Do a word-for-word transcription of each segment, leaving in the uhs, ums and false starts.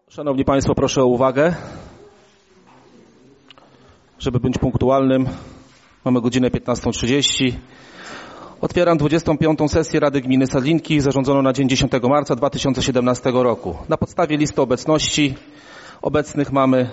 Szanowni Państwo, proszę o uwagę. Żeby być punktualnym, mamy godzinę piętnastą trzydzieści. Otwieram dwudziestą piątą sesję Rady Gminy Sadlinki zarządzoną na dzień dziesiątego marca dwa tysiące siedemnastego roku. Na podstawie listy obecności obecnych mamy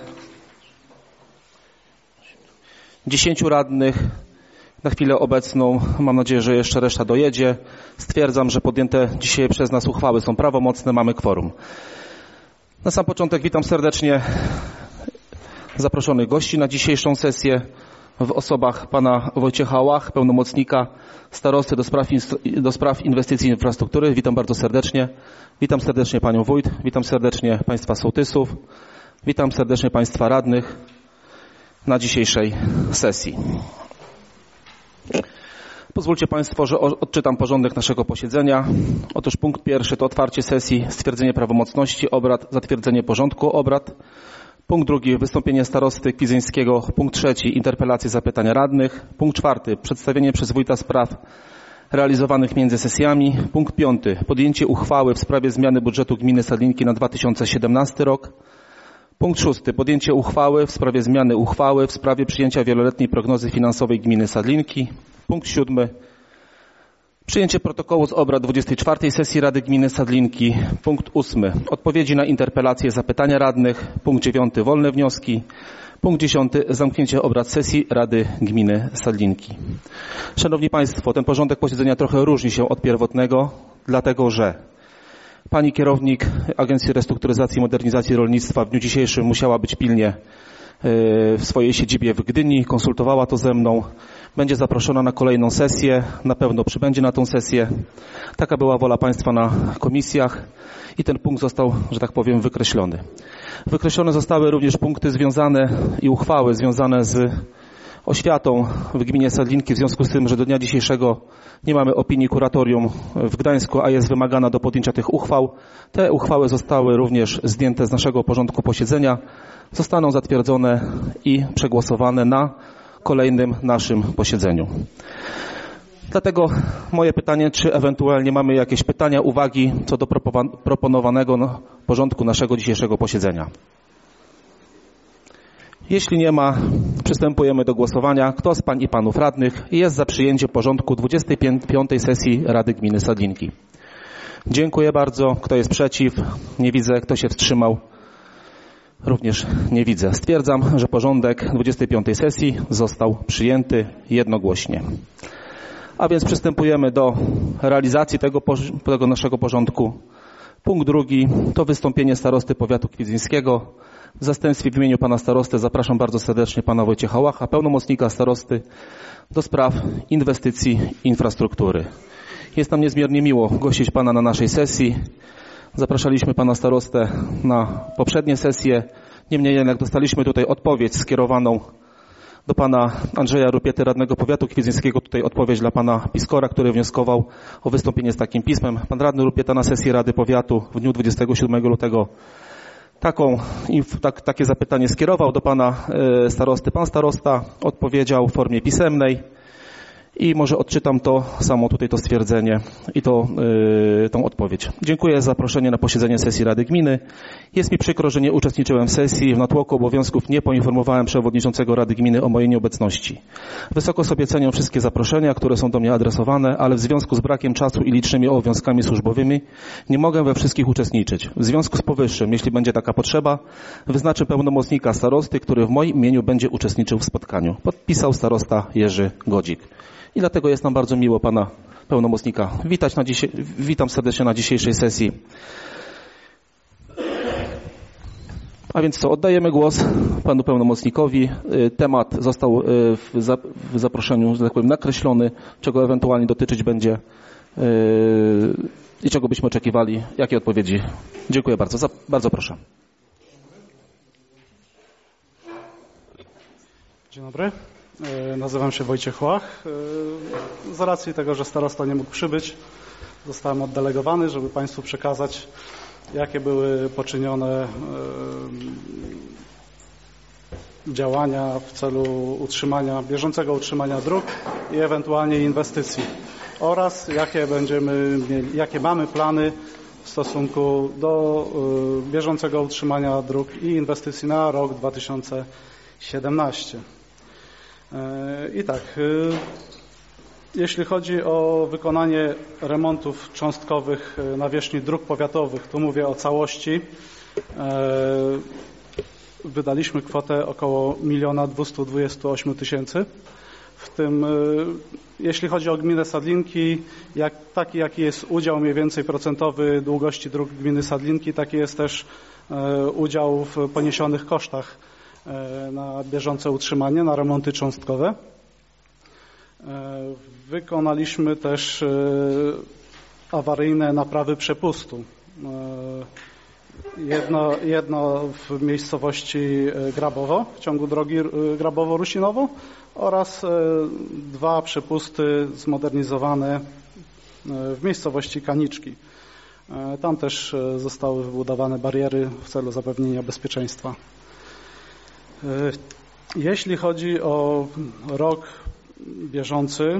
dziesięciu radnych. Na chwilę obecną, mam nadzieję, że jeszcze reszta dojedzie. Stwierdzam, że podjęte dzisiaj przez nas uchwały są prawomocne, mamy kworum. Na sam początek witam serdecznie zaproszonych gości na dzisiejszą sesję w osobach pana Wojciecha Łach, pełnomocnika starosty do spraw, do spraw inwestycji i infrastruktury. Witam bardzo serdecznie. Witam serdecznie panią wójt, witam serdecznie państwa sołtysów, witam serdecznie państwa radnych na dzisiejszej sesji. Pozwólcie Państwo, że odczytam porządek naszego posiedzenia. Otóż punkt pierwszy to otwarcie sesji, stwierdzenie prawomocności obrad, zatwierdzenie porządku obrad. Punkt drugi wystąpienie starosty kwidzyńskiego. Punkt trzeci interpelacje, zapytania radnych. Punkt czwarty przedstawienie przez wójta spraw realizowanych między sesjami. Punkt piąty podjęcie uchwały w sprawie zmiany budżetu gminy Sadlinki na dwa tysiące siedemnasty rok. Punkt szósty podjęcie uchwały w sprawie zmiany uchwały w sprawie przyjęcia wieloletniej prognozy finansowej gminy Sadlinki. Punkt siódmy przyjęcie protokołu z obrad dwudziestej czwartej sesji Rady Gminy Sadlinki. Punkt ósmy odpowiedzi na interpelacje, zapytania radnych. Punkt dziewiąty wolne wnioski. Punkt dziesiąty zamknięcie obrad sesji Rady Gminy Sadlinki. Szanowni Państwo, ten porządek posiedzenia trochę różni się od pierwotnego, dlatego że pani kierownik Agencji Restrukturyzacji i Modernizacji Rolnictwa w dniu dzisiejszym musiała być pilnie w swojej siedzibie w Gdyni, konsultowała to ze mną. Będzie zaproszona na kolejną sesję, na pewno przybędzie na tą sesję. Taka była wola Państwa na komisjach i ten punkt został, że tak powiem, wykreślony. Wykreślone zostały również punkty związane i uchwały związane z oświatą w gminie Sadlinki w związku z tym, że do dnia dzisiejszego nie mamy opinii kuratorium w Gdańsku, a jest wymagana do podjęcia tych uchwał. Te uchwały zostały również zdjęte z naszego porządku posiedzenia. Zostaną zatwierdzone i przegłosowane na kolejnym naszym posiedzeniu. Dlatego moje pytanie, czy ewentualnie mamy jakieś pytania, uwagi co do proponowanego porządku naszego dzisiejszego posiedzenia. Jeśli nie ma, przystępujemy do głosowania. Kto z pań i panów radnych jest za przyjęciem porządku dwudziestej piątej sesji Rady Gminy Sadlinki? Dziękuję bardzo. Kto jest przeciw? Nie widzę. Kto się wstrzymał? Również nie widzę. Stwierdzam, że porządek dwudziestej piątej sesji został przyjęty jednogłośnie. A więc przystępujemy do realizacji tego, tego naszego porządku. Punkt drugi to wystąpienie starosty powiatu kwidzyńskiego. W zastępstwie w imieniu pana starosty zapraszam bardzo serdecznie pana Wojciecha Łacha, pełnomocnika starosty do spraw inwestycji i infrastruktury. Jest nam niezmiernie miło gościć pana na naszej sesji. Zapraszaliśmy pana starostę na poprzednie sesje. Niemniej jednak dostaliśmy tutaj odpowiedź skierowaną do pana Andrzeja Rupiety, radnego powiatu kwidzyńskiego. Tutaj odpowiedź dla pana Piskora, który wnioskował o wystąpienie z takim pismem. Pan radny Rupieta na sesji Rady Powiatu w dniu dwudziestego siódmego lutego taką, tak, takie zapytanie skierował do pana starosty. Pan starosta odpowiedział w formie pisemnej. I może odczytam to samo tutaj to stwierdzenie i to, yy, tą odpowiedź. Dziękuję za zaproszenie na posiedzenie sesji Rady Gminy. Jest mi przykro, że nie uczestniczyłem w sesji. W natłoku obowiązków nie poinformowałem przewodniczącego Rady Gminy o mojej nieobecności. Wysoko sobie cenię wszystkie zaproszenia, które są do mnie adresowane, ale w związku z brakiem czasu i licznymi obowiązkami służbowymi nie mogę we wszystkich uczestniczyć. W związku z powyższym, jeśli będzie taka potrzeba, wyznaczę pełnomocnika starosty, który w moim imieniu będzie uczestniczył w spotkaniu. Podpisał starosta Jerzy Godzik. I dlatego jest nam bardzo miło pana pełnomocnika witać na dzisiaj, witam serdecznie na dzisiejszej sesji. A więc co, oddajemy głos panu pełnomocnikowi. Temat został w zaproszeniu, że tak powiem, nakreślony, czego ewentualnie dotyczyć będzie i czego byśmy oczekiwali, jakie odpowiedzi. Dziękuję bardzo. Bardzo proszę. Dzień dobry. Nazywam się Wojciech Łach. Z racji tego, że starosta nie mógł przybyć, zostałem oddelegowany, żeby państwu przekazać, jakie były poczynione działania w celu utrzymania, bieżącego utrzymania dróg i ewentualnie inwestycji oraz jakie będziemy mieli, jakie mamy plany w stosunku do bieżącego utrzymania dróg i inwestycji na rok dwa tysiące siedemnasty. I tak, jeśli chodzi o wykonanie remontów cząstkowych nawierzchni dróg powiatowych, tu mówię o całości, wydaliśmy kwotę około miliona dwieście dwadzieścia osiem tysięcy. W tym, jeśli chodzi o gminę Sadlinki, jak, taki jaki jest udział mniej więcej procentowy długości dróg gminy Sadlinki, taki jest też udział w poniesionych kosztach na bieżące utrzymanie, na remonty cząstkowe. Wykonaliśmy też awaryjne naprawy przepustu. Jedno, jedno w miejscowości Grabowo, w ciągu drogi Grabowo-Rusinowo oraz dwa przepusty zmodernizowane w miejscowości Kaniczki. Tam też zostały wybudowane bariery w celu zapewnienia bezpieczeństwa. Jeśli chodzi o rok bieżący,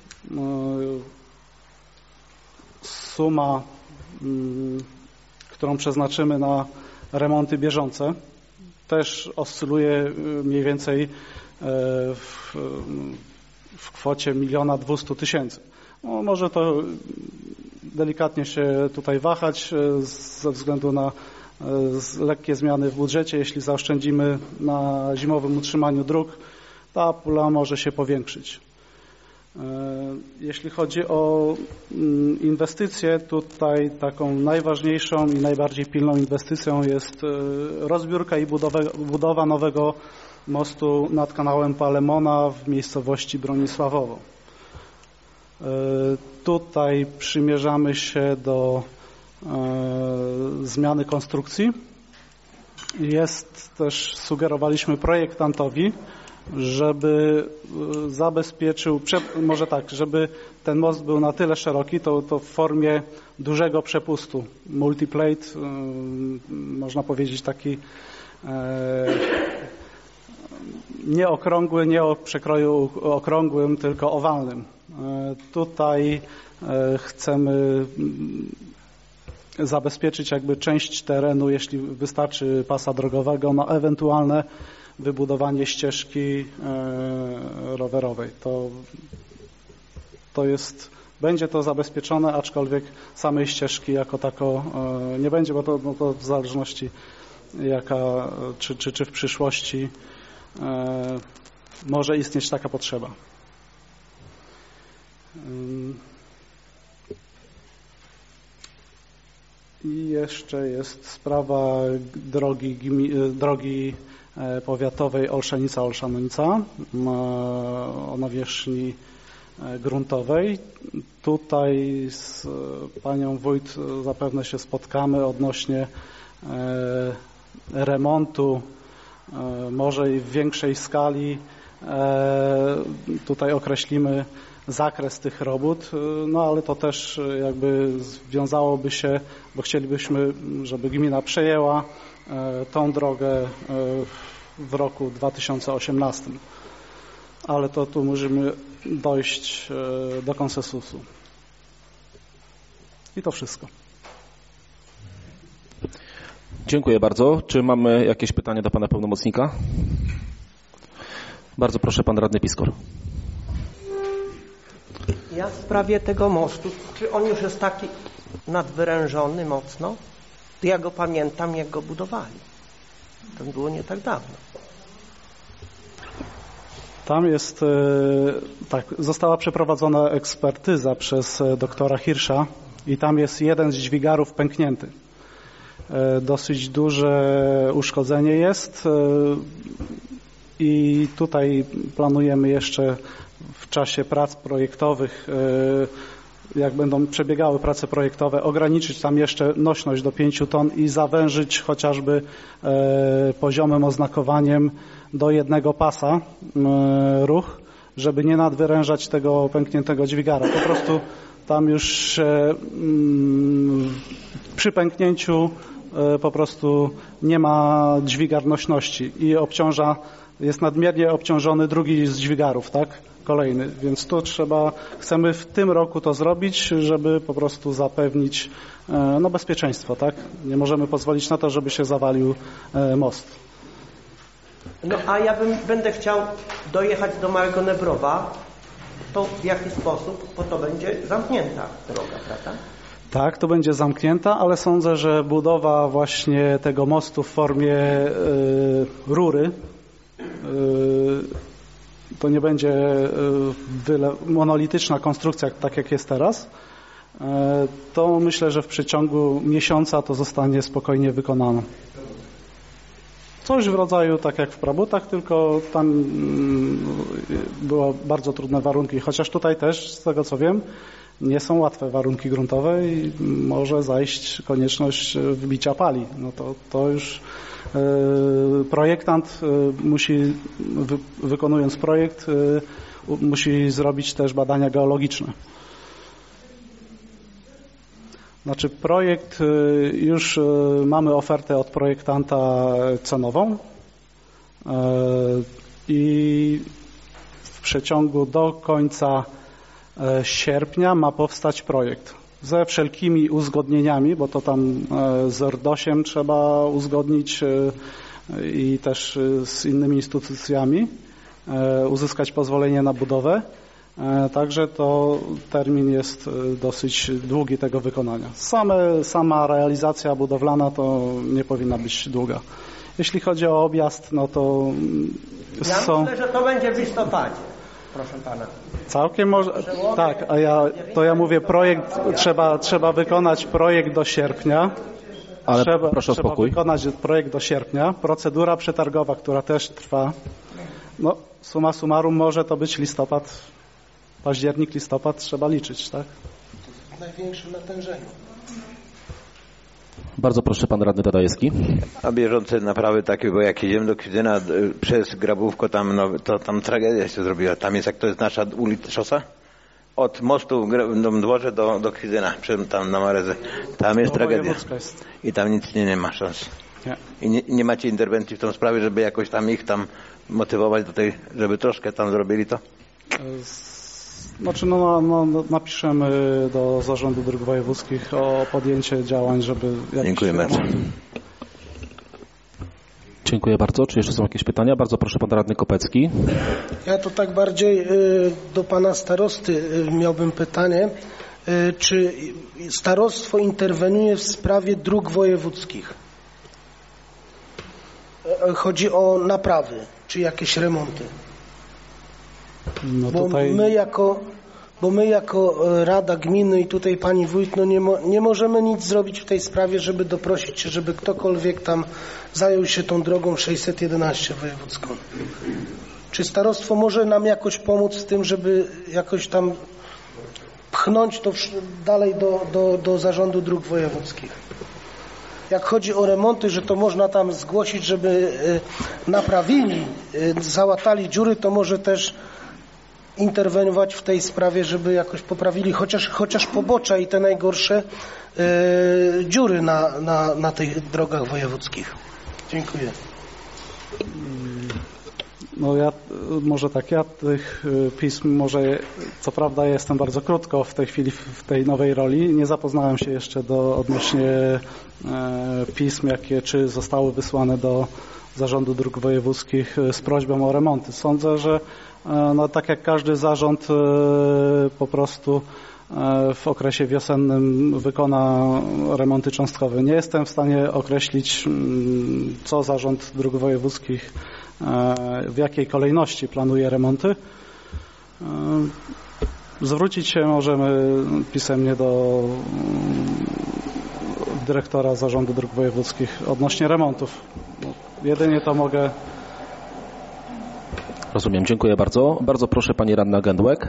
suma, którą przeznaczymy na remonty bieżące, też oscyluje mniej więcej w, w kwocie miliona dwieście tysięcy. No, może to delikatnie się tutaj wahać ze względu na lekkie zmiany w budżecie. Jeśli zaoszczędzimy na zimowym utrzymaniu dróg, ta pula może się powiększyć. Jeśli chodzi o inwestycje, tutaj taką najważniejszą i najbardziej pilną inwestycją jest rozbiórka i budowa, budowa nowego mostu nad kanałem Palemona w miejscowości Bronisławowo. Tutaj przymierzamy się do zmiany konstrukcji. Jest też, sugerowaliśmy projektantowi, żeby zabezpieczył, może tak, żeby ten most był na tyle szeroki, to, to w formie dużego przepustu. Multiplate, można powiedzieć taki e, nie okrągły, nie o przekroju okrągłym, tylko owalnym. E, tutaj e, chcemy zabezpieczyć jakby część terenu, jeśli wystarczy pasa drogowego, na ewentualne wybudowanie ścieżki rowerowej. To, to jest, będzie to zabezpieczone, aczkolwiek samej ścieżki jako tako nie będzie, bo to, no to w zależności jaka, czy, czy, czy w przyszłości może istnieć taka potrzeba. I jeszcze jest sprawa drogi, drogi powiatowej Olszenica-Olszanonica o nawierzchni gruntowej. Tutaj z panią wójt zapewne się spotkamy odnośnie remontu, może i w większej skali. Tutaj określimy zakres tych robót, no ale to też jakby związałoby się, bo chcielibyśmy, żeby gmina przejęła tą drogę w roku dwa tysiące osiemnastym. Ale to tu musimy dojść do konsensusu. I to wszystko. Dziękuję bardzo. Czy mamy jakieś pytanie do pana pełnomocnika? Bardzo proszę, pan radny Piskor. Ja w sprawie tego mostu, czy on już jest taki nadwyrężony mocno? Ja go pamiętam, jak go budowali. To było nie tak dawno. Tam jest, tak, została przeprowadzona ekspertyza przez doktora Hirsza i tam jest jeden z dźwigarów pęknięty. Dosyć duże uszkodzenie jest i tutaj planujemy jeszcze w czasie prac projektowych, jak będą przebiegały prace projektowe, ograniczyć tam jeszcze nośność do pięciu ton i zawężyć chociażby poziomem oznakowaniem do jednego pasa ruch, żeby nie nadwyrężać tego pękniętego dźwigara. Po prostu tam już przy pęknięciu po prostu nie ma dźwigar nośności i obciąża jest nadmiernie obciążony drugi z dźwigarów, tak? Kolejny, więc tu trzeba, chcemy w tym roku to zrobić, żeby po prostu zapewnić no, bezpieczeństwo, tak? Nie możemy pozwolić na to, żeby się zawalił most. No a ja bym, będę chciał dojechać do Małego Nebrowa, to w jaki sposób, bo to będzie zamknięta droga, prawda? Tak, to będzie zamknięta, ale sądzę, że budowa właśnie tego mostu w formie y, rury y, to nie będzie wyle, monolityczna konstrukcja, tak jak jest teraz. Y, to myślę, że w przeciągu miesiąca to zostanie spokojnie wykonane. Coś w rodzaju tak jak w Prabutach, tylko tam były bardzo trudne warunki, chociaż tutaj też, z tego co wiem, nie są łatwe warunki gruntowe i może zajść konieczność wbicia pali. No to, to już yy, projektant yy, musi, wy, wykonując projekt, yy, musi zrobić też badania geologiczne. Znaczy projekt, yy, już yy, mamy ofertę od projektanta cenową yy, i w przeciągu do końca sierpnia ma powstać projekt ze wszelkimi uzgodnieniami, bo to tam z RDOŚ-iem trzeba uzgodnić i też z innymi instytucjami, uzyskać pozwolenie na budowę. Także to termin jest dosyć długi tego wykonania. Same, sama realizacja budowlana to nie powinna być długa. Jeśli chodzi o objazd, no to ja są... myślę, że to będzie w listopadzie. Proszę pana. Całkiem może, tak, a ja, to ja mówię projekt, trzeba, trzeba wykonać projekt do sierpnia. Ale trzeba, proszę o trzeba spokój. wykonać projekt do sierpnia. Procedura przetargowa, która też trwa. No, summa summarum może to być listopad, październik, listopad, trzeba liczyć, tak? W największym natężeniu. Bardzo proszę, pan radny Tadajewski. A bieżące naprawy takie, bo jak jedziemy do Kwidzyna przez Grabówko, tam, no, to tam tragedia się zrobiła. Tam jest, jak to jest nasza ulica, szosa? Od mostu w dworze do, do Kwidzyna, tam na Mareze. Tam jest No, tragedia. jest. I tam nic nie, nie ma szans. Nie. I nie, nie macie interwencji w tą sprawę, żeby jakoś tam ich tam motywować do tej, żeby troszkę tam zrobili to? Znaczy, no, no, no, napiszemy do Zarządu Dróg Wojewódzkich o podjęcie działań, żeby... Dziękuję bardzo. Dziękuję bardzo. Czy jeszcze są jakieś pytania? Bardzo proszę, pan radny Kopecki. Ja to tak bardziej y, do pana starosty y, miałbym pytanie. Y, czy starostwo interweniuje w sprawie dróg wojewódzkich? Y, chodzi o naprawy, czy jakieś remonty? No Bo tutaj... my jako, bo my jako Rada Gminy i tutaj pani wójt, no nie, mo, nie możemy nic zrobić w tej sprawie, żeby doprosić się, żeby ktokolwiek tam zajął się tą drogą sześćset jedenaście wojewódzką. Czy starostwo może nam jakoś pomóc w tym, żeby jakoś tam pchnąć to dalej do, do, do Zarządu Dróg Wojewódzkich? Jak chodzi o remonty, że to można tam zgłosić, żeby naprawili, załatali dziury, to może też interweniować w tej sprawie, żeby jakoś poprawili chociaż, chociaż pobocza i te najgorsze e, dziury na, na, na tych drogach wojewódzkich. Dziękuję. No ja, może tak, ja tych pism, może co prawda jestem bardzo krótko w tej chwili w tej nowej roli, nie zapoznałem się jeszcze do odnośnie e, pism, jakie czy zostały wysłane do Zarządu Dróg Wojewódzkich z prośbą o remonty. Sądzę, że e, no, tak jak każdy zarząd e, po prostu e, w okresie wiosennym wykona remonty cząstkowe. Nie jestem w stanie określić, m, co Zarząd Dróg Wojewódzkich w jakiej kolejności planuje remonty. Zwrócić się możemy pisemnie do dyrektora Zarządu Dróg Wojewódzkich odnośnie remontów. Jedynie to mogę. Rozumiem, dziękuję bardzo. Bardzo proszę, pani radna Gędłek.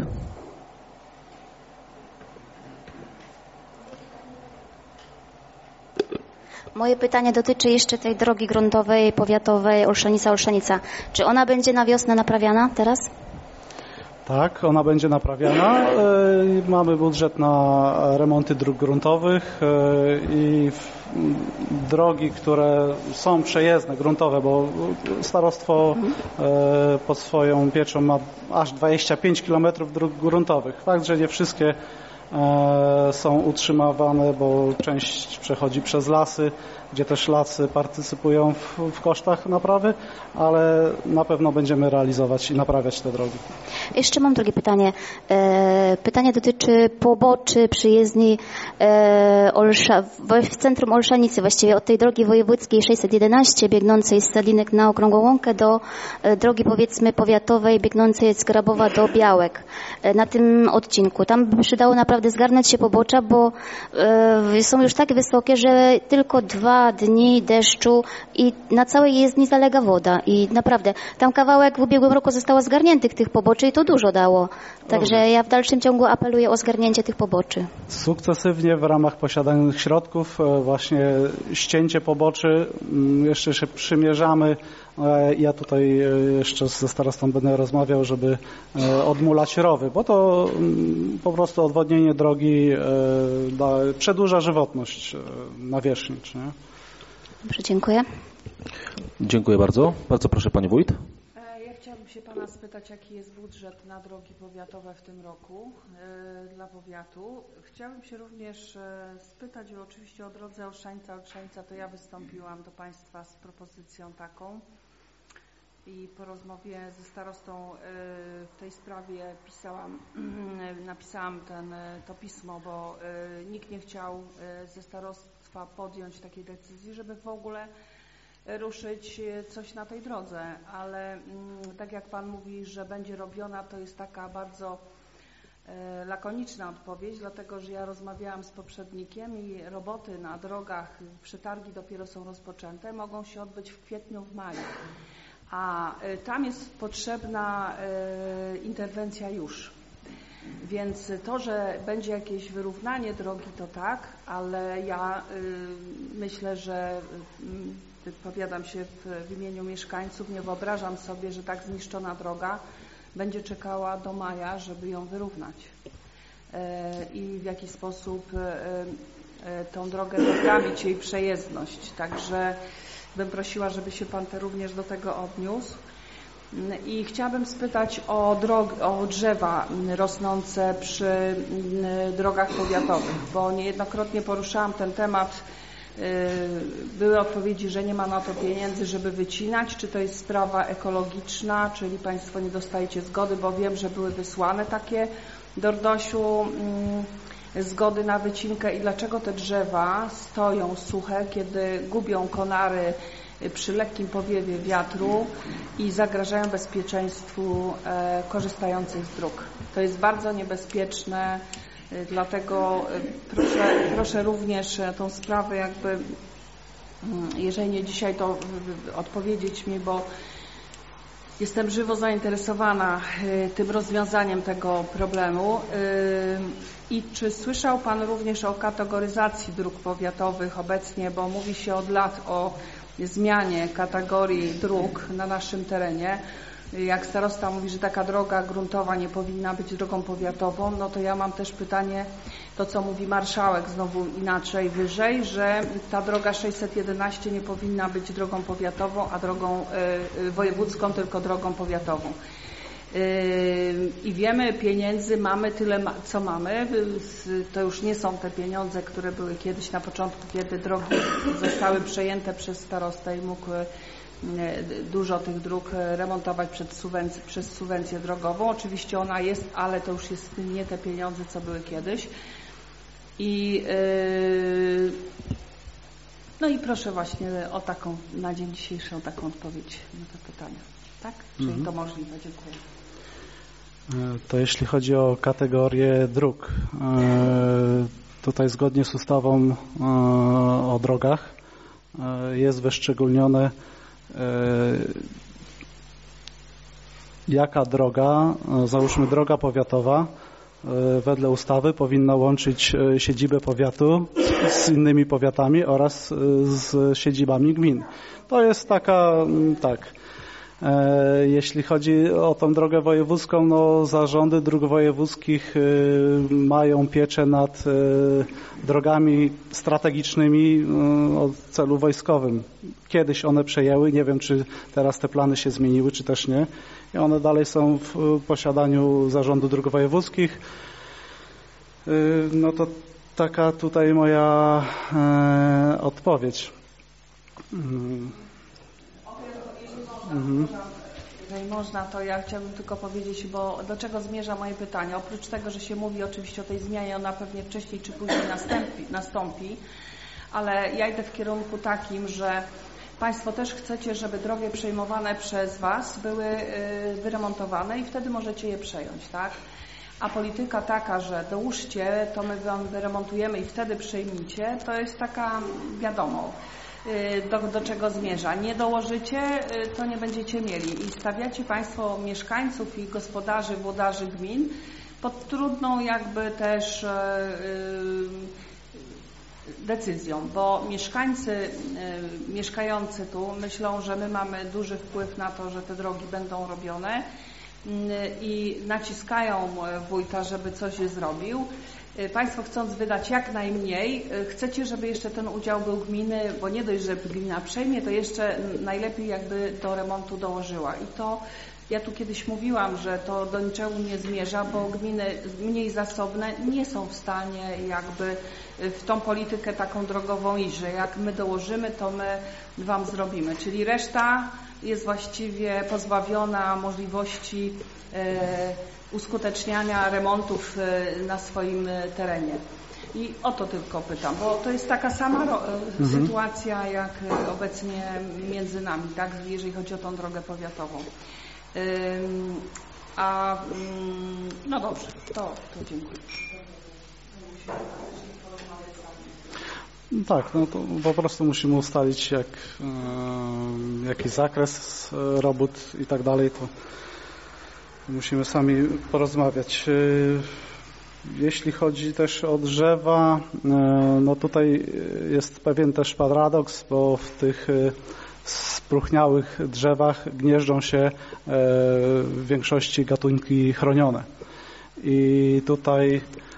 Moje pytanie dotyczy jeszcze tej drogi gruntowej, powiatowej Olszenica-Olszenica. Czy ona będzie na wiosnę naprawiana teraz? Tak, ona będzie naprawiana. Mamy budżet na remonty dróg gruntowych i drogi, które są przejezdne, gruntowe, bo starostwo pod swoją pieczą ma aż dwadzieścia pięć kilometrów dróg gruntowych. Fakt, że nie wszystkie są utrzymywane, bo część przechodzi przez lasy, gdzie też lasy partycypują w, w kosztach naprawy, ale na pewno będziemy realizować i naprawiać te drogi. Jeszcze mam drugie pytanie. Pytanie dotyczy poboczy przyjezdni Olsza, w centrum Olszanicy, właściwie od tej drogi wojewódzkiej sześćset jedenaście biegnącej z Salinek na Okrągłą Łąkę do drogi powiedzmy powiatowej biegnącej z Grabowa do Białek. Na tym odcinku. Tam by przydało naprawdę zgarnąć się pobocza, bo są już tak wysokie, że tylko dwa dni deszczu i na całej jezdni zalega woda i naprawdę tam kawałek w ubiegłym roku zostało zgarniętych tych poboczy i to dużo dało. Także ja w dalszym ciągu apeluję o zgarnięcie tych poboczy. Sukcesywnie w ramach posiadanych środków właśnie ścięcie poboczy jeszcze się przymierzamy. Ja tutaj jeszcze ze starostą będę rozmawiał, żeby odmulać rowy, bo to po prostu odwodnienie drogi przedłuża żywotność nawierzchni. Nie? Dobrze, dziękuję. Dziękuję bardzo. Bardzo proszę Pani Wójt. Ja chciałabym się Pana spytać, jaki jest budżet na drogi powiatowe w tym roku e, dla powiatu. Chciałabym się również e, spytać, bo oczywiście o drodze Olszańca, Olszańca to ja wystąpiłam do Państwa z propozycją taką i po rozmowie ze starostą e, w tej sprawie pisałam, napisałam ten, to pismo, bo e, nikt nie chciał e, ze starostwa podjąć takiej decyzji, żeby w ogóle ruszyć coś na tej drodze, ale tak jak Pan mówi, że będzie robiona, to jest taka bardzo e, lakoniczna odpowiedź, dlatego że ja rozmawiałam z poprzednikiem i roboty na drogach, przetargi dopiero są rozpoczęte, mogą się odbyć w kwietniu, w maju, a e, tam jest potrzebna e, interwencja już. Więc to, że będzie jakieś wyrównanie drogi, to tak, ale ja y, myślę, że y, wypowiadam się w, w imieniu mieszkańców, nie wyobrażam sobie, że tak zniszczona droga będzie czekała do maja, żeby ją wyrównać y, i w jaki sposób y, y, tą drogę poprawić, jej przejezdność. Także bym prosiła, żeby się Pan te również do tego odniósł. I chciałabym spytać o, drog, o drzewa rosnące przy drogach powiatowych, bo niejednokrotnie poruszałam ten temat. Były odpowiedzi, że nie ma na to pieniędzy, żeby wycinać. Czy to jest sprawa ekologiczna, czyli Państwo nie dostajecie zgody, bo wiem, że były wysłane takie do R D O S-u zgody na wycinkę i dlaczego te drzewa stoją suche, kiedy gubią konary przy lekkim powiewie wiatru i zagrażają bezpieczeństwu e, korzystających z dróg. To jest bardzo niebezpieczne, e, dlatego e, proszę, proszę również tą sprawę jakby, m, jeżeli nie dzisiaj, to e, odpowiedzieć mi, bo jestem żywo zainteresowana e, tym rozwiązaniem tego problemu. E, I czy słyszał Pan również o kategoryzacji dróg powiatowych obecnie, bo mówi się od lat o zmianie kategorii dróg na naszym terenie. Jak starosta mówi, że taka droga gruntowa nie powinna być drogą powiatową, no to ja mam też pytanie, to co mówi marszałek znowu inaczej, wyżej, że ta droga sześćset jedenaście nie powinna być drogą powiatową, a drogą y, wojewódzką, tylko drogą powiatową. I wiemy, pieniędzy mamy tyle, co mamy. To już nie są te pieniądze, które były kiedyś na początku, kiedy drogi zostały przejęte przez starostę i mógł dużo tych dróg remontować przez subwencję, przez subwencję drogową. Oczywiście ona jest, ale to już jest nie te pieniądze, co były kiedyś. I no i proszę właśnie o taką, na dzień dzisiejszy o taką odpowiedź na te pytania. Tak? Czyli mhm. to możliwe. Dziękuję. To jeśli chodzi o kategorię dróg, tutaj zgodnie z ustawą o drogach jest wyszczególnione, jaka droga, załóżmy droga powiatowa, wedle ustawy powinna łączyć siedzibę powiatu z innymi powiatami oraz z siedzibami gmin. To jest taka, tak, Jeśli chodzi o tą drogę wojewódzką, no zarządy dróg wojewódzkich mają pieczę nad drogami strategicznymi o celu wojskowym. Kiedyś one przejęły, nie wiem, czy teraz te plany się zmieniły, czy też nie. I one dalej są w posiadaniu zarządu dróg wojewódzkich. No to taka tutaj moja odpowiedź. Mhm. Jeżeli można, to ja chciałabym tylko powiedzieć, bo do czego zmierza moje pytanie. Oprócz tego, że się mówi oczywiście o tej zmianie, ona pewnie wcześniej czy później nastąpi, nastąpi, ale ja idę w kierunku takim, że Państwo też chcecie, żeby drogi przejmowane przez Was były wyremontowane i wtedy możecie je przejąć, tak? A polityka taka, że dołóżcie, to my Wam wyremontujemy i wtedy przejmijcie, to jest taka, wiadomo, Do, do czego zmierza. Nie dołożycie, to nie będziecie mieli. I stawiacie Państwo mieszkańców i gospodarzy, włodarzy gmin pod trudną jakby też decyzją, bo mieszkańcy mieszkający tu myślą, że my mamy duży wpływ na to, że te drogi będą robione i naciskają wójta, żeby coś zrobił. Państwo, chcąc wydać jak najmniej, chcecie, żeby jeszcze ten udział był gminy, bo nie dość, że gmina przejmie, to jeszcze najlepiej jakby do remontu dołożyła. I to ja tu kiedyś mówiłam, że to do niczego nie zmierza, bo gminy mniej zasobne nie są w stanie jakby w tą politykę taką drogową iść, że jak my dołożymy, to my Wam zrobimy. Czyli reszta jest właściwie pozbawiona możliwości e, uskuteczniania remontów na swoim terenie. I o to tylko pytam, bo to jest taka sama mhm. sytuacja jak obecnie między nami, tak, jeżeli chodzi o tą drogę powiatową. Ym, a ym, no dobrze, to, to dziękuję. Tak, no to po prostu musimy ustalić jak, yy, jaki zakres robót i tak dalej, to musimy sami porozmawiać. Jeśli chodzi też o drzewa, no tutaj jest pewien też paradoks, bo w tych spróchniałych drzewach gnieżdżą się w większości gatunki chronione. I tutaj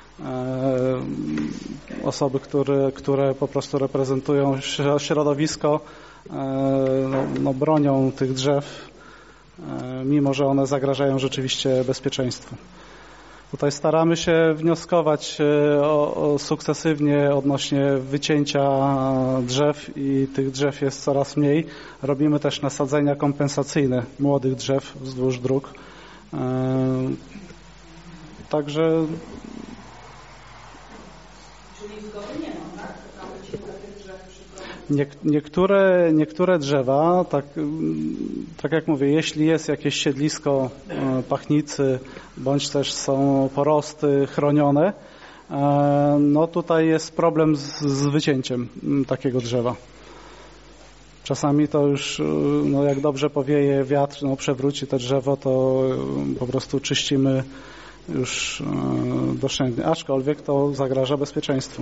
osoby, które, które po prostu reprezentują środowisko, no, no bronią tych drzew, mimo że one zagrażają rzeczywiście bezpieczeństwu. Tutaj staramy się wnioskować o, o sukcesywnie odnośnie wycięcia drzew i tych drzew jest coraz mniej. Robimy też nasadzenia kompensacyjne młodych drzew wzdłuż dróg. Także... Czyli zgody nie ma, tak? Na wycinkę tych drzew przy Nie, niektóre, niektóre drzewa, tak, tak jak mówię, jeśli jest jakieś siedlisko pachnicy, bądź też są porosty chronione, no tutaj jest problem z, z wycięciem takiego drzewa. Czasami to już, no jak dobrze powieje wiatr, no przewróci to drzewo, to po prostu czyścimy już doszczętnie, aczkolwiek to zagraża bezpieczeństwu.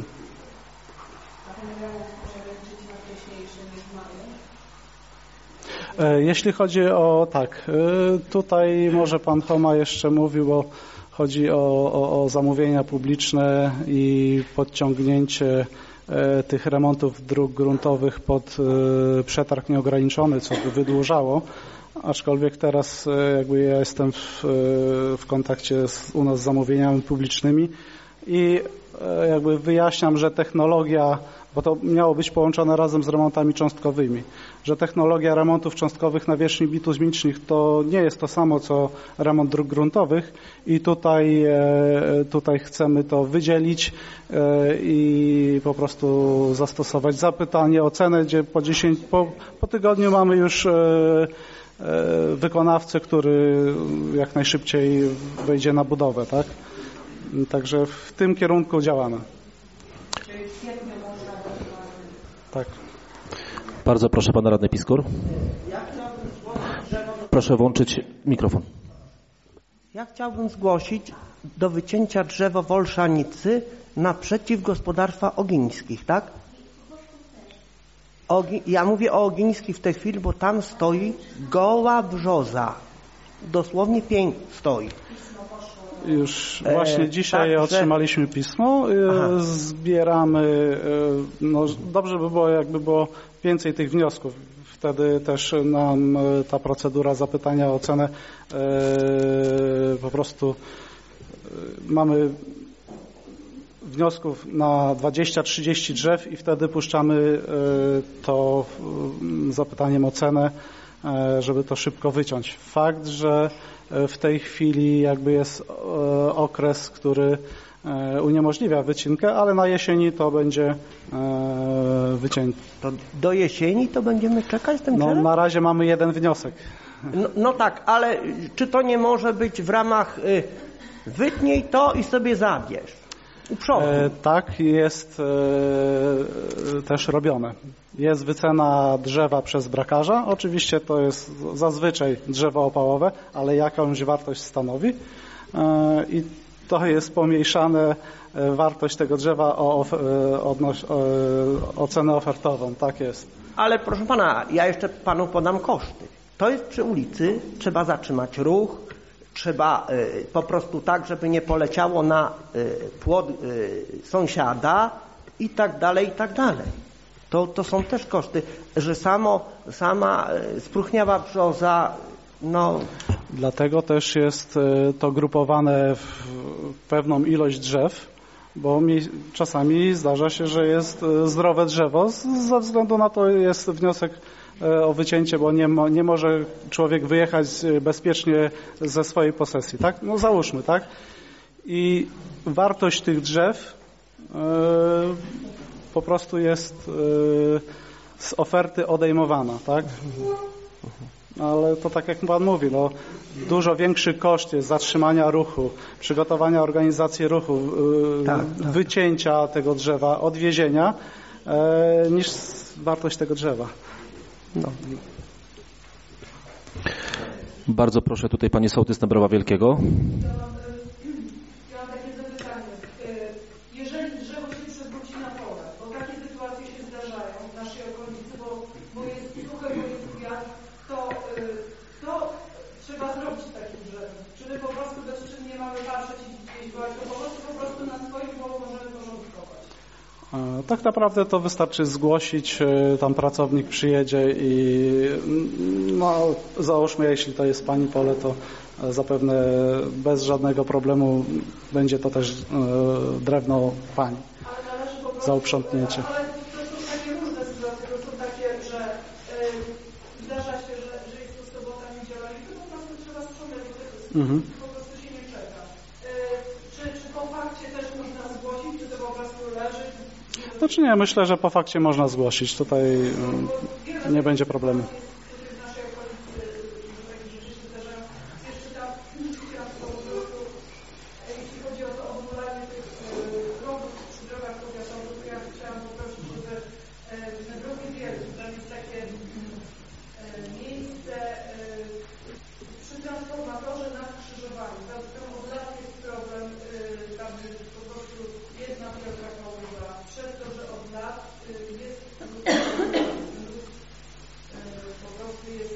Jeśli chodzi o, tak, tutaj może pan Choma jeszcze mówił, bo chodzi o, o, o zamówienia publiczne i podciągnięcie tych remontów dróg gruntowych pod przetarg nieograniczony, co by wydłużało, aczkolwiek teraz jakby ja jestem w, w kontakcie z, u nas z zamówieniami publicznymi i jakby wyjaśniam, że technologia, bo to miało być połączone razem z remontami cząstkowymi, że technologia remontów cząstkowych nawierzchni bitumicznych to nie jest to samo, co remont dróg gruntowych i tutaj, tutaj chcemy to wydzielić i po prostu zastosować zapytanie, ocenę, gdzie po, dziesięć, po, po tygodniu mamy już wykonawcę, który jak najszybciej wejdzie na budowę, tak? Także w tym kierunku działamy. Tak. Bardzo proszę pana radny Piskur. Proszę włączyć mikrofon. Ja chciałbym zgłosić do wycięcia drzewa w Olszanicy naprzeciw gospodarstwa Ogińskich, tak? Ogi- ja mówię o Ogiński w tej chwili, bo tam stoi goła brzoza. Dosłownie pięć stoi. Już właśnie E, dzisiaj tak, że- otrzymaliśmy pismo, e, Aha. zbieramy, e, no dobrze by było, jakby było więcej tych wniosków. Wtedy też nam e, ta procedura zapytania o cenę e, po prostu e, mamy wniosków na dwadzieścia trzydzieści drzew i wtedy puszczamy e, to e, zapytaniem o cenę, e, żeby to szybko wyciąć. Fakt, że w tej chwili jakby jest e, okres, który e, uniemożliwia wycinkę, ale na jesieni to będzie e, wycięte. To do jesieni to będziemy czekać z tym No, drzewem? na razie mamy jeden wniosek. No, no tak, ale czy to nie może być w ramach y, wytnij to i sobie zabierz? Uprzodnie. E, tak, jest e, też robione. Jest wycena drzewa przez brakarza. Oczywiście to jest zazwyczaj drzewo opałowe, ale jakąś wartość stanowi. E, I to jest pomniejszane e, wartość tego drzewa o, of, e, odnoś, o, o cenę ofertową. Tak jest. Ale proszę pana, ja jeszcze panu podam koszty. To jest przy ulicy, trzeba zatrzymać ruch, trzeba y, po prostu tak, żeby nie poleciało na y, płot y, sąsiada i tak dalej, i tak dalej. To, to są też koszty, że samo, sama y, spróchniała brzoza, no... Dlatego też jest e, to grupowane w pewną ilość drzew, bo mi czasami zdarza się, że jest e, zdrowe drzewo. Z, ze względu na to jest wniosek e, o wycięcie, bo nie, mo, nie może człowiek wyjechać e, bezpiecznie ze swojej posesji, tak? No załóżmy, tak? I wartość tych drzew e, po prostu jest e, z oferty odejmowana, tak? Ale to tak jak Pan mówi, no, dużo większy koszt jest zatrzymania ruchu, przygotowania organizacji ruchu, yy, Tak, tak. wycięcia tego drzewa, odwiezienia, e, niż wartość tego drzewa. no. Bardzo proszę tutaj Panie Sołtys Dąbrowa Wielkiego. Ja mam takie zapytanie. Jeżeli drzewo się przewróci na pole, bo takie sytuacje się zdarzają w naszej okolicy, bo, bo jest suche, bo jest wiatr, to co trzeba zrobić z takim drzewem? Czy my po prostu bezczynnie mamy patrzeć i gdzieś była, to po prostu po prostu na swoim polu możemy porządkować? E, Tak naprawdę to wystarczy zgłosić, e, tam pracownik przyjedzie i no, załóżmy, jeśli to jest Pani pole, to e, zapewne bez żadnego problemu będzie to też e, drewno Pani za uprzątnięcie. Ale to są takie różne sytuacje, to są takie, że y, zdarza się, że, że jest to sobota, niedziela i to po prostu trzeba sprzątać, bo to jest, Mhm. po prostu się nie czeka. Y, czy, czy po fakcie też można zgłosić, czy to po prostu leży? Znaczy nie, myślę, że po fakcie można zgłosić. Tutaj mm, nie będzie problemu. W naszej okolicy, że takie rzeczy się zdarzają. Jeszcze tam, chciałam po prostu, jeśli chodzi o to odmulanie tych drogów przy drogach powiatowych, to ja chciałam poprosić, żeby na drogi wielkie, tam jest takie e, miejsce e, przy transformatorze na skrzyżowaniu. Tam, tam od lat jest problem, e, tam jest po prostu jedna wielka kałuża, przez to, że od lat e, jest po prostu jest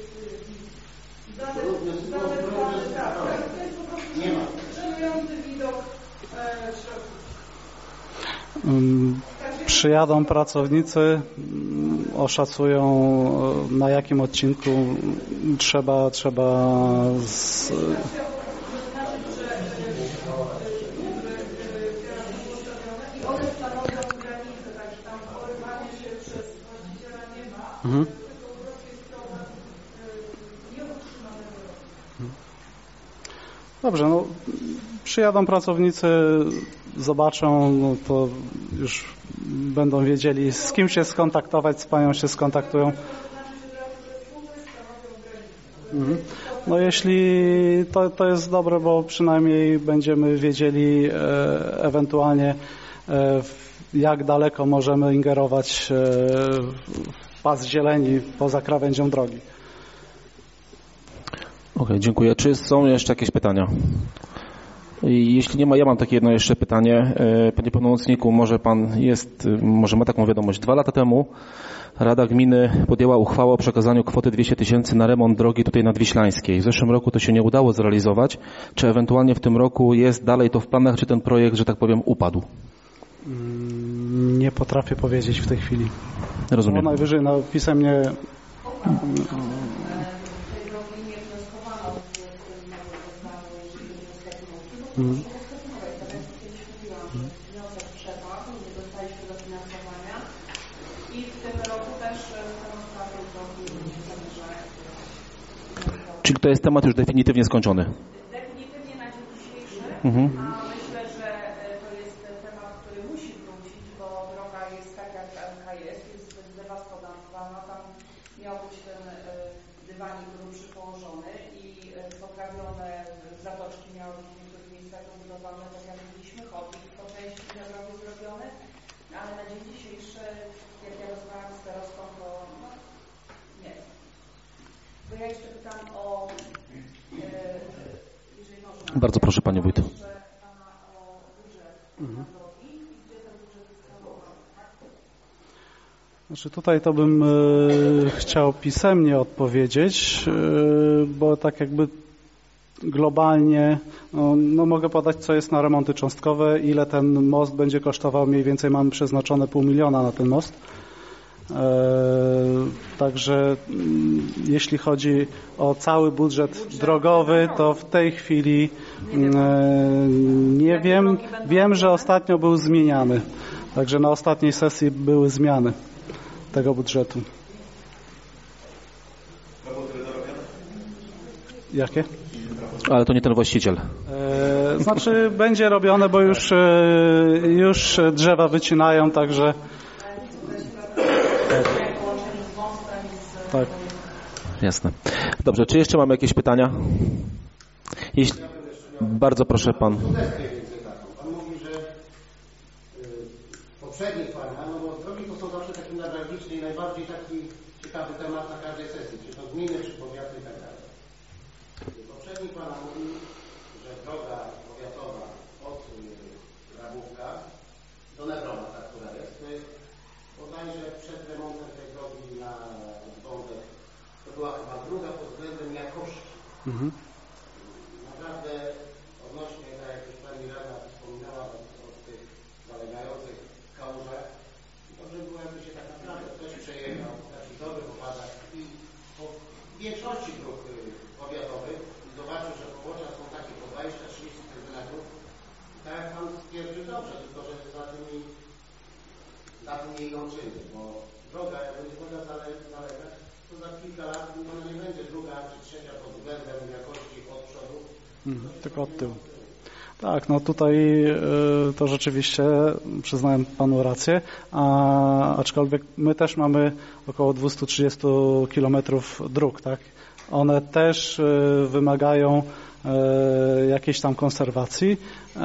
zanedbany, tak, to jest po prostu żenujący widok e, środków. Mm, Przyjadą pracownicy, mm, oszacują e, na jakim odcinku trzeba, trzeba z, I one stanowią granicę, także tam porywanie się przez właściciela nie ma, mhm. tylko po prostu jest problem e, nieutrzymanego roku. Dobrze, no przyjadą pracownicy, zobaczą, no to już będą wiedzieli, z kim się skontaktować, z Panią się skontaktują. Mhm. No jeśli to, to jest dobre, bo przynajmniej będziemy wiedzieli e, ewentualnie e, w, jak daleko możemy ingerować e, w pas zieleni poza krawędzią drogi. Okej, dziękuję. Czy są jeszcze jakieś pytania? I jeśli nie ma, ja mam takie jedno jeszcze pytanie. Panie pełnomocniku, może pan jest, może ma taką wiadomość. Dwa lata temu Rada Gminy podjęła uchwałę o przekazaniu kwoty dwieście tysięcy na remont drogi tutaj nadwiślańskiej. W zeszłym roku to się nie udało zrealizować. Czy ewentualnie w tym roku jest dalej to w planach, czy ten projekt, że tak powiem, upadł? Nie potrafię powiedzieć w tej chwili. Rozumiem. No, najwyżej no, pisemnie... Hmm. Czyli to jest temat już definitywnie skończony? Definitywnie na dzień dzisiejszy, mhm. a myślę, że to jest temat, który musi wrócić, bo droga jest tak jak M K jest, jest zdewastowana, tam miał być ten dywanik grubszy położony i poprawione zatoczki miały być w niektórych miejscach rozbudowane, tak jak widzieliśmy, chodnik po części na drogi zrobiony, ale na dzień dzisiejszy, jak ja rozmawiam z starostą, to no, nie. Bo ja jeszcze pytam o... E, Bardzo proszę, panie wójt. Mhm. Znaczy tutaj to bym e, chciał pisemnie odpowiedzieć, e, bo tak jakby globalnie no, no mogę podać, co jest na remonty cząstkowe, ile ten most będzie kosztował, mniej więcej mamy przeznaczone pół miliona na ten most. Także jeśli chodzi o cały budżet drogowy, to w tej chwili nie wiem. Wiem, że ostatnio był zmieniany. Także na ostatniej sesji były zmiany tego budżetu. Jakie? Ale to nie ten właściciel. E, znaczy będzie robione, bo już, już drzewa wycinają, także tak. Jasne. Dobrze, czy jeszcze mamy jakieś pytania? Jeśli... Bardzo proszę pan. Pan mówi, że poprzednie pana, no bo drogi to są zawsze taki newralgiczny i najbardziej taki ciekawy temat na każdej sesji, czy to gminy, czy powiaty i tak dalej. Poprzedni pana mówi, że droga powiatowa od Grabówka do Nebroma, ta, która jest, to jest bodajże przed remontem tej drogi na Wądek, to była chyba druga pod względem jakości. Mhm. Naprawdę odnośnie, tak jak już pani rada wspominała, od, od tych zalegających kałużach, dobrze było, jakby się tak naprawdę ktoś przejechał w takich dobrych opadach i po większości dróg powiatowych zobaczył, że pobocza są takie po dwadzieścia trzydzieści centymetrów. Tak jak pan stwierdził, dobrze, tylko że za tymi za tym nie idą czyny, bo droga, jak będzie droga zalegać, to za kilka lat ona nie będzie druga czy trzecia pod względem jakości od przodu, mhm, tylko od tyłu. Tak, no tutaj y, to rzeczywiście przyznałem panu rację, a, aczkolwiek my też mamy około dwieście trzydzieści kilometrów dróg, tak? One też y, wymagają y, jakiejś tam konserwacji. Y,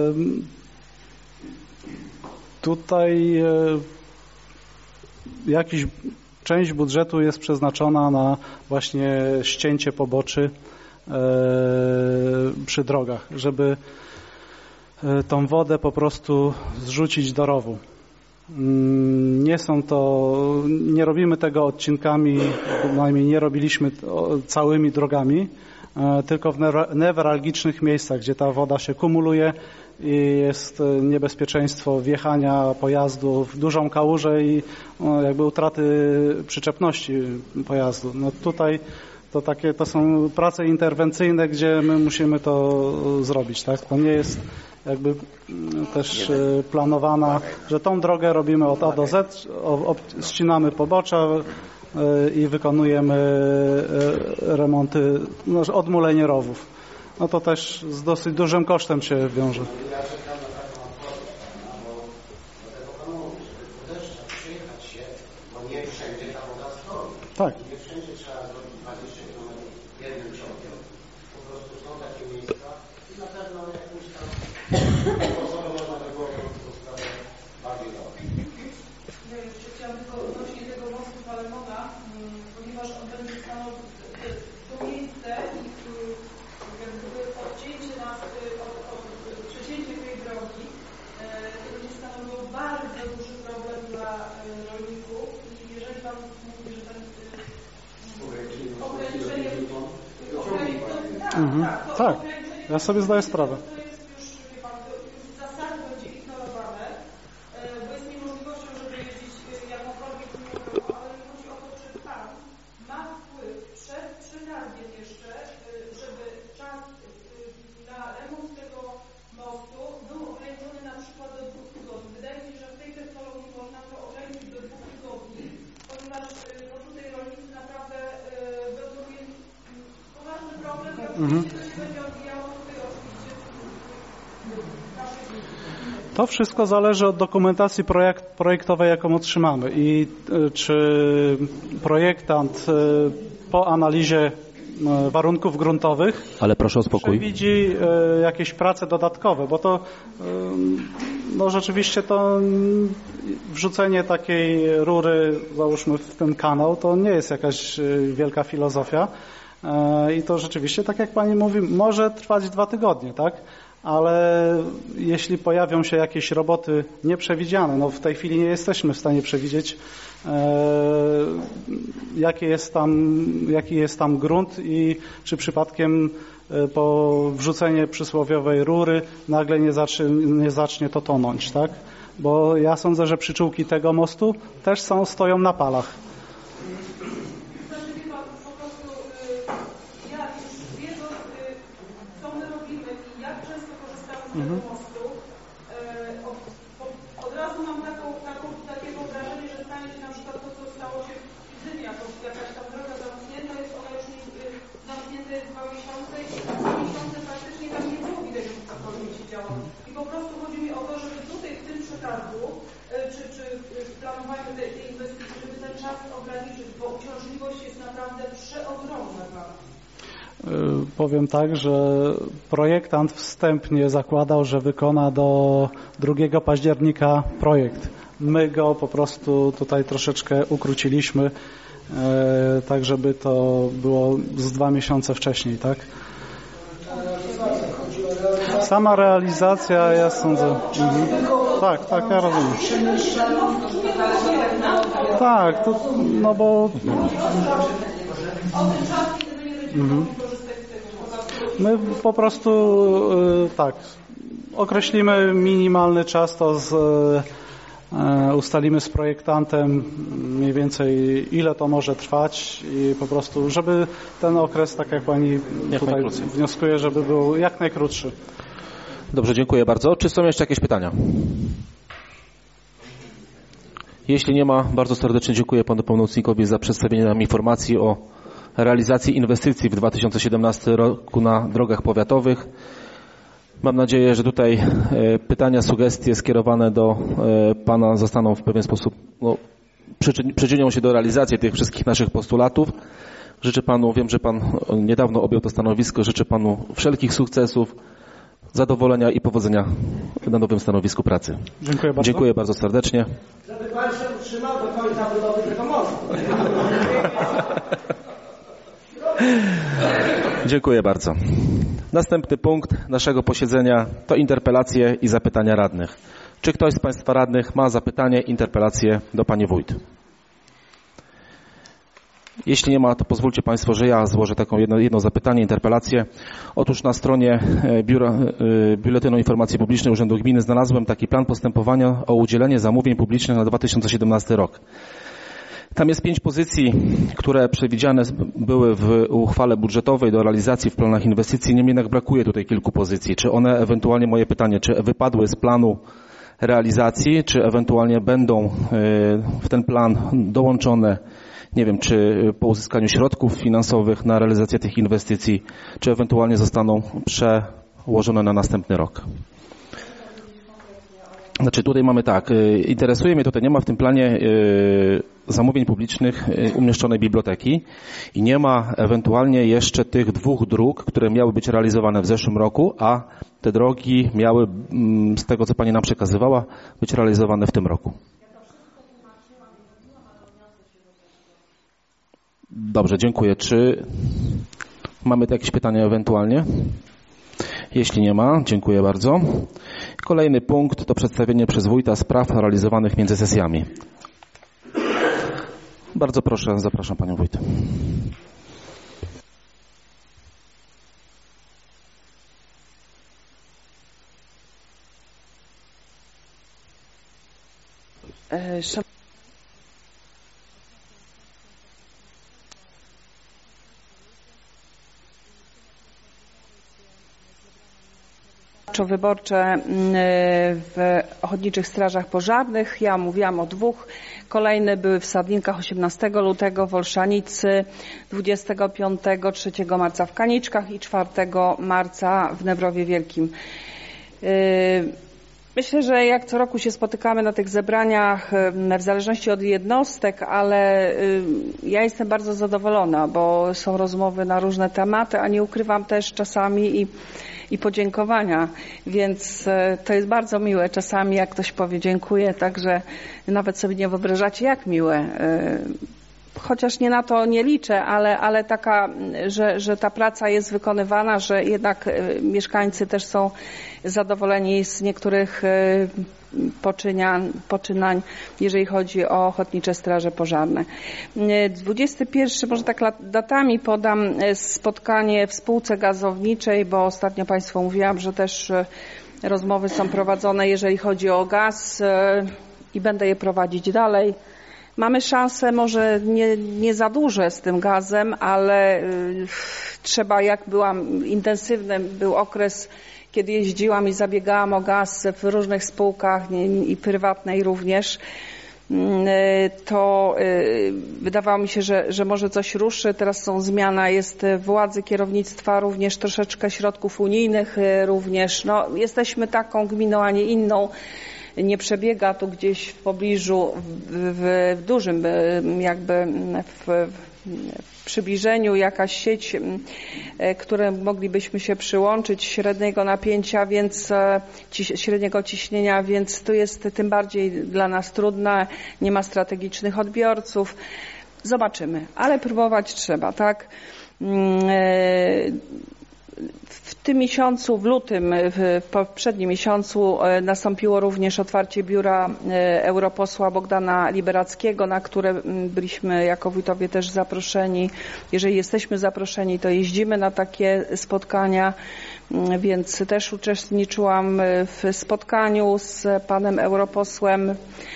tutaj y, jakiś część budżetu jest przeznaczona na właśnie ścięcie poboczy przy drogach, żeby tą wodę po prostu zrzucić do rowu. Nie są to, nie robimy tego odcinkami, przynajmniej nie robiliśmy całymi drogami, tylko w newralgicznych miejscach, gdzie ta woda się kumuluje i jest niebezpieczeństwo wjechania pojazdu w dużą kałużę i no, jakby utraty przyczepności pojazdu. No tutaj to takie, to są prace interwencyjne, gdzie my musimy to zrobić, tak? To nie jest jakby też planowana, że tą drogę robimy od A do Z, ścinamy pobocza i wykonujemy remonty, no, odmulenie rowów. No to też z dosyć dużym kosztem się wiąże. Tak. Mhm. Tak, ja sobie zdaję sprawę. Mhm. To wszystko zależy od dokumentacji projekt, projektowej, jaką otrzymamy i y, czy projektant y, po analizie y, warunków gruntowych Ale proszę o spokój. przewidzi y, jakieś prace dodatkowe, bo to y, no rzeczywiście to y, wrzucenie takiej rury, załóżmy w ten kanał, to nie jest jakaś y, wielka filozofia. I to rzeczywiście, tak jak pani mówi, może trwać dwa tygodnie, tak? Ale jeśli pojawią się jakieś roboty nieprzewidziane, no w tej chwili nie jesteśmy w stanie przewidzieć, e, jaki jest tam, jaki jest tam grunt i czy przypadkiem e, po wrzucenie przysłowiowej rury nagle nie zacznie, nie zacznie to tonąć, tak? Bo ja sądzę, że przyczółki tego mostu też są, stoją na palach. Mhm. Mostu, od, od, od razu mam taką, taką, takie wyobrażenie, że stanie się na przykład to, co stało się w Fizynie, jako jakaś tam droga zamknięta jest, ona już nie, zamknięta jest dwa miesiące i dwa miesiące praktycznie tam nie było widać, że cokolwiek się działo. I po prostu chodzi mi o to, żeby tutaj w tym przetargu, czy, czy w planowaniu tej, tej inwestycji, żeby ten czas ograniczyć, bo uciążliwość jest naprawdę przeogromna. Powiem tak, że projektant wstępnie zakładał, że wykona do drugiego października projekt. My go po prostu tutaj troszeczkę ukróciliśmy, e, tak żeby to było z dwa miesiące wcześniej, tak? Sama realizacja, ja sądzę... Mhm. Tak, tak, ja rozumiem. Tak, to, no bo... Mhm. My po prostu y, tak, określimy minimalny czas, to z, y, ustalimy z projektantem mniej więcej ile to może trwać i po prostu, żeby ten okres, tak jak pani jak tutaj wnioskuje, żeby był jak najkrótszy. Dobrze, dziękuję bardzo. Czy są jeszcze jakieś pytania? Jeśli nie ma, bardzo serdecznie dziękuję panu pełnomocnikowi za przedstawienie nam informacji o realizacji inwestycji w dwa tysiące siedemnastym roku na drogach powiatowych. Mam nadzieję, że tutaj pytania, sugestie skierowane do pana zostaną w pewien sposób, no, przyczynią się do realizacji tych wszystkich naszych postulatów. Życzę panu, wiem, że pan niedawno objął to stanowisko, życzę panu wszelkich sukcesów, zadowolenia i powodzenia na nowym stanowisku pracy. Dziękuję bardzo. Dziękuję bardzo serdecznie. Żeby pan się utrzymał do końca budowy tego mostu. Dziękuję bardzo. Następny punkt naszego posiedzenia to interpelacje i zapytania radnych. Czy ktoś z państwa radnych ma zapytanie, interpelację do pani wójt? Jeśli nie ma, to pozwólcie państwo, że ja złożę taką jedno, jedno zapytanie, interpelację. Otóż na stronie biura, Biuletynu Informacji Publicznej Urzędu Gminy znalazłem taki plan postępowania o udzielenie zamówień publicznych na dwa tysiące siedemnasty rok. Tam jest pięć pozycji, które przewidziane były w uchwale budżetowej do realizacji w planach inwestycji. Niemniej jednak brakuje tutaj kilku pozycji. Czy one ewentualnie, moje pytanie, czy wypadły z planu realizacji, czy ewentualnie będą w ten plan dołączone, nie wiem, czy po uzyskaniu środków finansowych na realizację tych inwestycji, czy ewentualnie zostaną przełożone na następny rok. Znaczy tutaj mamy tak, interesuje mnie, tutaj nie ma w tym planie zamówień publicznych umieszczonej biblioteki i nie ma ewentualnie jeszcze tych dwóch dróg, które miały być realizowane w zeszłym roku, a te drogi miały, z tego co pani nam przekazywała, być realizowane w tym roku. Dobrze, dziękuję. Czy mamy tu jakieś pytania ewentualnie? Jeśli nie ma, dziękuję bardzo. Kolejny punkt to przedstawienie przez wójta spraw realizowanych między sesjami. Bardzo proszę, zapraszam panią wójt. Wyborcze w Ochotniczych Strażach Pożarnych. Ja mówiłam o dwóch. Kolejne były w Sadlinkach osiemnastego lutego, w Olszanicy dwudziestego piątego, trzeciego marca w Kaniczkach i czwartego marca w Nebrowie Wielkim. Myślę, że jak co roku się spotykamy na tych zebraniach, w zależności od jednostek, ale ja jestem bardzo zadowolona, bo są rozmowy na różne tematy, a nie ukrywam też czasami i i podziękowania, więc to jest bardzo miłe. Czasami jak ktoś powie dziękuję, także nawet sobie nie wyobrażacie, jak miłe. Chociaż nie na to nie liczę, ale, ale taka, że, że ta praca jest wykonywana, że jednak mieszkańcy też są zadowoleni z niektórych poczynań, poczynań jeżeli chodzi o Ochotnicze Straże Pożarne. dwudziesty pierwszy, może tak datami podam, spotkanie w spółce gazowniczej, bo ostatnio Państwu mówiłam, że też rozmowy są prowadzone, jeżeli chodzi o gaz i będę je prowadzić dalej. Mamy szansę, może nie, nie za duże z tym gazem, ale trzeba, jak byłam, intensywny był okres, kiedy jeździłam i zabiegałam o gaz w różnych spółkach i prywatnej również, to wydawało mi się, że, że może coś ruszy. Teraz są zmiana, jest władzy kierownictwa, również troszeczkę środków unijnych również. No, jesteśmy taką gminą, a nie inną. Nie przebiega tu gdzieś w pobliżu, w, w dużym jakby w, w przybliżeniu jakaś sieć, które moglibyśmy się przyłączyć, średniego napięcia, więc średniego ciśnienia, więc tu jest tym bardziej dla nas trudne, nie ma strategicznych odbiorców. Zobaczymy, ale próbować trzeba, tak? W tym miesiącu, w lutym, w poprzednim miesiącu nastąpiło również otwarcie biura europosła Bogdana Liberackiego, na które byliśmy jako wójtowie też zaproszeni. Jeżeli jesteśmy zaproszeni, to jeździmy na takie spotkania, więc też uczestniczyłam w spotkaniu z panem europosłem.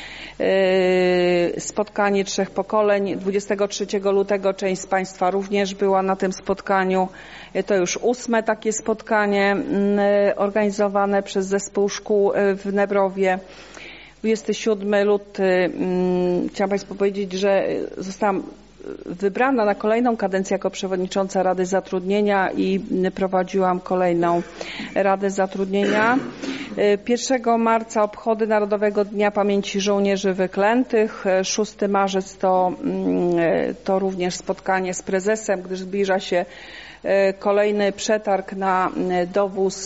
Spotkanie trzech pokoleń. dwudziestego trzeciego lutego część z Państwa również była na tym spotkaniu. To już ósme takie spotkanie organizowane przez Zespół Szkół w Nebrowie. dwudziestego siódmego lutego chciałam Państwu powiedzieć, że zostałam wybrana na kolejną kadencję jako przewodnicząca Rady Zatrudnienia i prowadziłam kolejną Radę Zatrudnienia. pierwszego marca obchody Narodowego Dnia Pamięci Żołnierzy Wyklętych. szósty marzec to, to również spotkanie z prezesem, gdyż zbliża się kolejny przetarg na dowóz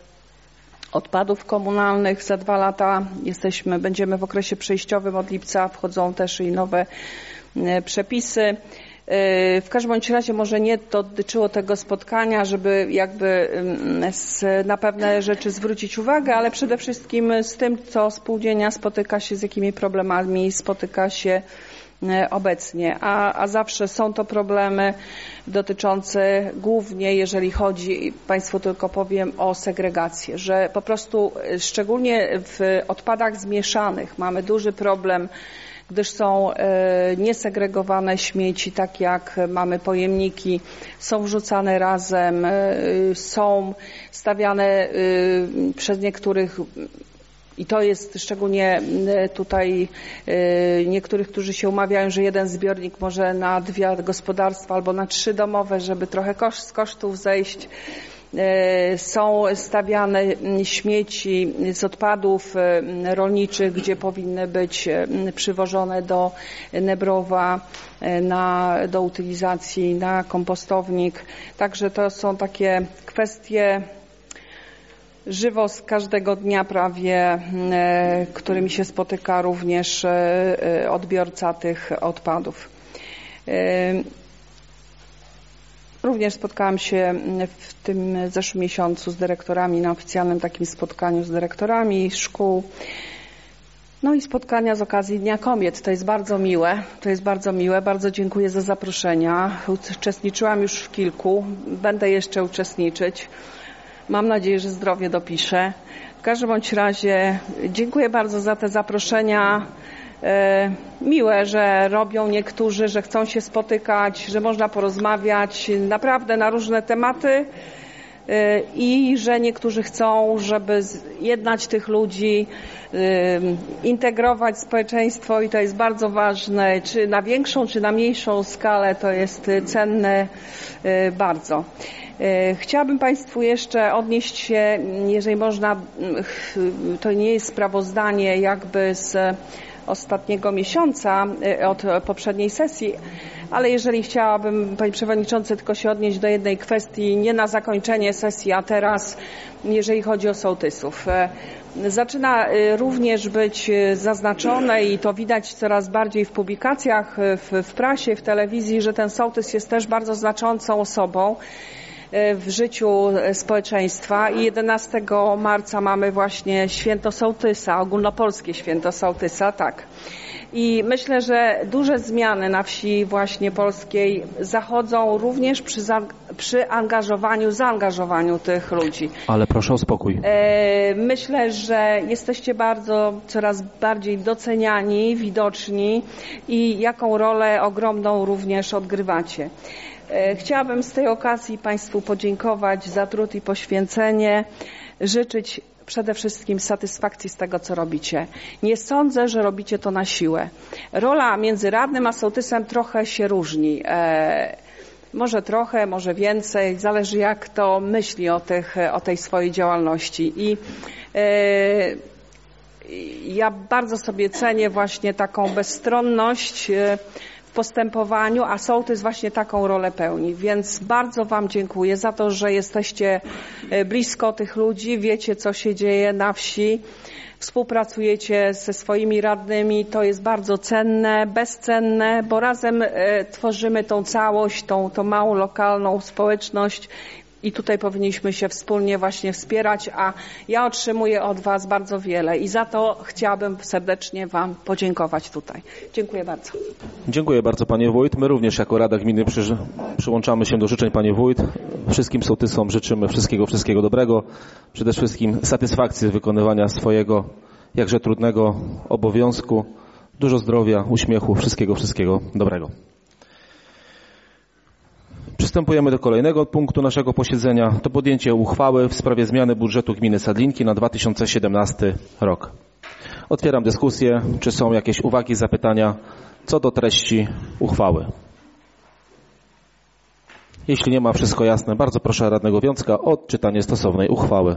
odpadów komunalnych. Za dwa lata jesteśmy, będziemy w okresie przejściowym od lipca, wchodzą też i nowe przepisy. W każdym bądź razie może nie dotyczyło tego spotkania, żeby jakby na pewne rzeczy zwrócić uwagę, ale przede wszystkim z tym, co spółdzielnia spotyka się, z jakimi problemami spotyka się obecnie, a, a zawsze są to problemy dotyczące głównie, jeżeli chodzi, Państwu tylko powiem, o segregację, że po prostu szczególnie w odpadach zmieszanych mamy duży problem, gdyż są niesegregowane śmieci, tak jak mamy pojemniki, są wrzucane razem, są stawiane przez niektórych, i to jest szczególnie tutaj niektórych, którzy się umawiają, że jeden zbiornik może na dwie gospodarstwa albo na trzy domowe, żeby trochę koszt, z kosztów zejść. Są stawiane śmieci z odpadów rolniczych, gdzie powinny być przywożone do Nebrowa na, do utylizacji na kompostownik. Także to są takie kwestie żywo z każdego dnia prawie, którymi się spotyka również odbiorca tych odpadów. Również spotkałam się w tym zeszłym miesiącu z dyrektorami na oficjalnym takim spotkaniu z dyrektorami szkół. No i spotkania z okazji Dnia Kobiet. To jest bardzo miłe. To jest bardzo miłe. Bardzo dziękuję za zaproszenia. Uczestniczyłam już w kilku. Będę jeszcze uczestniczyć. Mam nadzieję, że zdrowie dopiszę. W każdym bądź razie dziękuję bardzo za te zaproszenia. miłe, że robią niektórzy, że chcą się spotykać, że można porozmawiać naprawdę na różne tematy i że niektórzy chcą, żeby jednać tych ludzi, integrować społeczeństwo i to jest bardzo ważne, czy na większą, czy na mniejszą skalę to jest cenne bardzo. Chciałabym Państwu jeszcze odnieść się, jeżeli można, to nie jest sprawozdanie jakby z ostatniego miesiąca, od poprzedniej sesji, ale jeżeli chciałabym, Panie Przewodniczący, tylko się odnieść do jednej kwestii, nie na zakończenie sesji, a teraz, jeżeli chodzi o sołtysów. Zaczyna również być zaznaczone i to widać coraz bardziej w publikacjach, w, w prasie, w telewizji, że ten sołtys jest też bardzo znaczącą osobą w życiu społeczeństwa i jedenastego marca mamy właśnie święto sołtysa, ogólnopolskie święto sołtysa, tak. I myślę, że duże zmiany na wsi właśnie polskiej zachodzą również przy, za, przy angażowaniu, zaangażowaniu tych ludzi. Ale proszę o spokój. E, myślę, że jesteście bardzo, coraz bardziej doceniani, widoczni i jaką rolę ogromną również odgrywacie. Chciałabym z tej okazji Państwu podziękować za trud i poświęcenie, życzyć przede wszystkim satysfakcji z tego, co robicie. Nie sądzę, że robicie to na siłę. Rola między radnym a sołtysem trochę się różni. E, może trochę, może więcej, zależy jak to myśli o, tych, o tej swojej działalności. I e, ja bardzo sobie cenię właśnie taką bezstronność e, w postępowaniu, a sołtys właśnie taką rolę pełni. Więc bardzo Wam dziękuję za to, że jesteście blisko tych ludzi, wiecie, co się dzieje na wsi, współpracujecie ze swoimi radnymi. To jest bardzo cenne, bezcenne, bo razem tworzymy tą całość, tą, tą małą lokalną społeczność. I tutaj powinniśmy się wspólnie właśnie wspierać, a ja otrzymuję od Was bardzo wiele i za to chciałabym serdecznie Wam podziękować tutaj. Dziękuję bardzo. Dziękuję bardzo Panie Wójt. My również jako Rada Gminy przy, przyłączamy się do życzeń Panie Wójt. Wszystkim sołtysom życzymy wszystkiego, wszystkiego dobrego. Przede wszystkim satysfakcji z wykonywania swojego jakże trudnego obowiązku. Dużo zdrowia, uśmiechu, wszystkiego, wszystkiego dobrego. Przystępujemy do kolejnego punktu naszego posiedzenia. To podjęcie uchwały w sprawie zmiany budżetu gminy Sadlinki na dwa tysiące siedemnasty rok. Otwieram dyskusję. Czy są jakieś uwagi, zapytania co do treści uchwały? Jeśli nie ma, wszystko jasne. Bardzo proszę radnego Wiącka o odczytanie stosownej uchwały.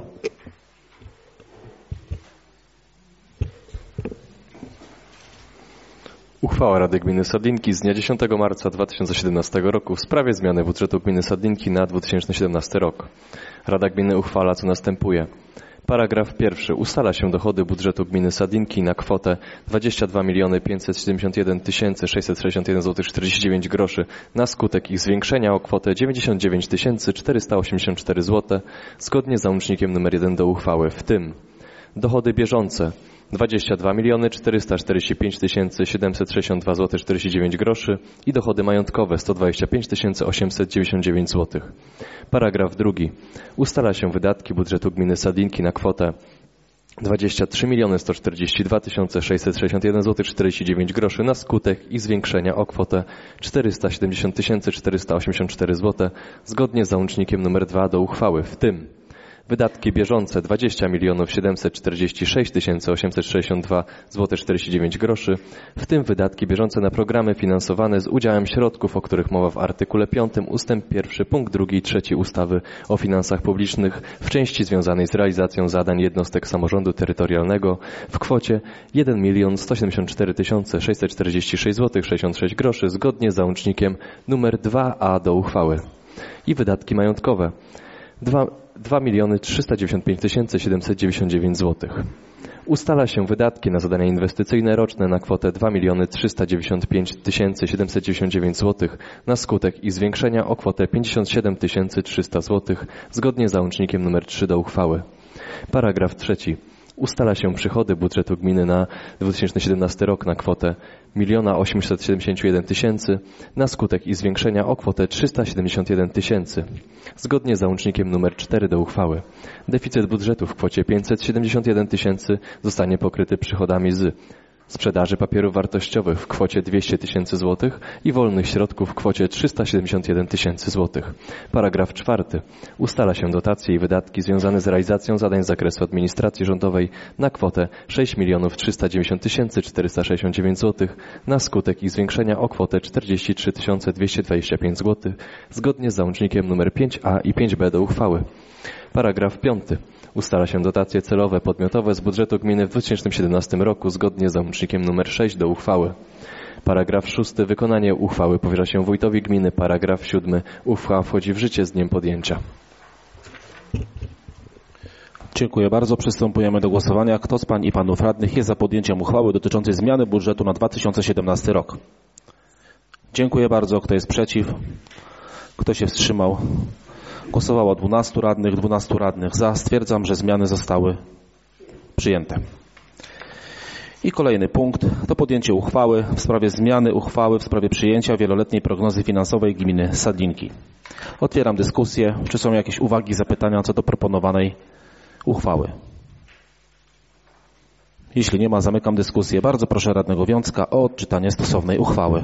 Uchwała Rady Gminy Sadlinki z dnia dziesiątego marca dwa tysiące siedemnastego roku w sprawie zmiany budżetu gminy Sadlinki na dwa tysiące siedemnasty rok. Rada Gminy uchwala, co następuje. Paragraf pierwszy. Ustala się dochody budżetu gminy Sadlinki na kwotę dwadzieścia dwa miliony pięćset siedemdziesiąt jeden tysięcy sześćset sześćdziesiąt jeden złotych czterdzieści dziewięć groszy na skutek ich zwiększenia o kwotę dziewięćdziesiąt dziewięć tysięcy czterysta osiemdziesiąt cztery złote zgodnie z załącznikiem nr jeden do uchwały, w tym dochody bieżące dwadzieścia dwa miliony czterysta czterdzieści pięć tysięcy siedemset sześćdziesiąt dwa złote czterdzieści dziewięć groszy i dochody majątkowe sto dwadzieścia pięć tysięcy osiemset dziewięćdziesiąt dziewięć złotych. Paragraf drugi. Ustala się wydatki budżetu gminy Sadlinki na kwotę dwadzieścia trzy miliony sto czterdzieści dwa tysiące sześćset sześćdziesiąt jeden złotych czterdzieści dziewięć groszy na skutek ich zwiększenia o kwotę czterysta siedemdziesiąt tysięcy czterysta osiemdziesiąt cztery złote zgodnie z załącznikiem nr dwa do uchwały, w tym wydatki bieżące dwadzieścia milionów siedemset czterdzieści sześć tysięcy osiemset sześćdziesiąt dwa złote czterdzieści dziewięć groszy, w tym wydatki bieżące na programy finansowane z udziałem środków, o których mowa w artykule piątym ustęp pierwszy punkt drugi i trzeci ustawy o finansach publicznych w części związanej z realizacją zadań jednostek samorządu terytorialnego w kwocie jeden milion sto siedemdziesiąt cztery tysiące sześćset czterdzieści sześć złotych sześćdziesiąt sześć groszy zgodnie z załącznikiem nr dwa a do uchwały. I wydatki majątkowe dwa miliony trzysta dziewięćdziesiąt pięć tysięcy siedemset dziewięćdziesiąt dziewięć złotych. Ustala się wydatki na zadania inwestycyjne roczne na kwotę dwa miliony trzysta dziewięćdziesiąt pięć tysięcy siedemset dziewięćdziesiąt dziewięć złotych na skutek ich zwiększenia o kwotę pięćdziesiąt siedem tysięcy trzysta złotych zgodnie z załącznikiem nr trzy do uchwały. Paragraf trzeci. Ustala się przychody budżetu gminy na dwa tysiące siedemnasty rok na kwotę jeden osiemset siedemdziesiąt jeden tysięcy na skutek i zwiększenia o kwotę trzysta siedemdziesiąt jeden tysięcy. Zgodnie z załącznikiem nr cztery do uchwały. Deficyt budżetu w kwocie pięćset siedemdziesiąt jeden tysięcy zostanie pokryty przychodami z sprzedaży papierów wartościowych w kwocie dwieście tysięcy złotych i wolnych środków w kwocie trzysta siedemdziesiąt jeden tysięcy złotych. Paragraf czwarty. Ustala się dotacje i wydatki związane z realizacją zadań z zakresu administracji rządowej na kwotę sześć milionów trzysta dziewięćdziesiąt tysięcy czterysta sześćdziesiąt dziewięć złotych na skutek ich zwiększenia o kwotę czterdzieści trzy tysiące dwieście dwadzieścia pięć złotych zgodnie z załącznikiem nr pięć a i pięć b do uchwały. Paragraf piąty. Ustala się dotacje celowe podmiotowe z budżetu gminy w dwa tysiące siedemnastym roku zgodnie z załącznikiem nr sześć do uchwały. Paragraf szósty. Wykonanie uchwały powierza się wójtowi gminy. Paragraf siódmy. Uchwała wchodzi w życie z dniem podjęcia. Dziękuję bardzo. Przystępujemy do głosowania. Kto z pań i panów radnych jest za podjęciem uchwały dotyczącej zmiany budżetu na dwa tysiące siedemnasty rok? Dziękuję bardzo. Kto jest przeciw? Kto się wstrzymał? Głosowało dwunastu radnych, dwunastu radnych za. Stwierdzam, że zmiany zostały przyjęte. I kolejny punkt to podjęcie uchwały w sprawie zmiany uchwały w sprawie przyjęcia wieloletniej prognozy finansowej gminy Sadlinki. Otwieram dyskusję. Czy są jakieś uwagi, zapytania co do proponowanej uchwały? Jeśli nie ma, zamykam dyskusję. Bardzo proszę radnego Wiącka o odczytanie stosownej uchwały.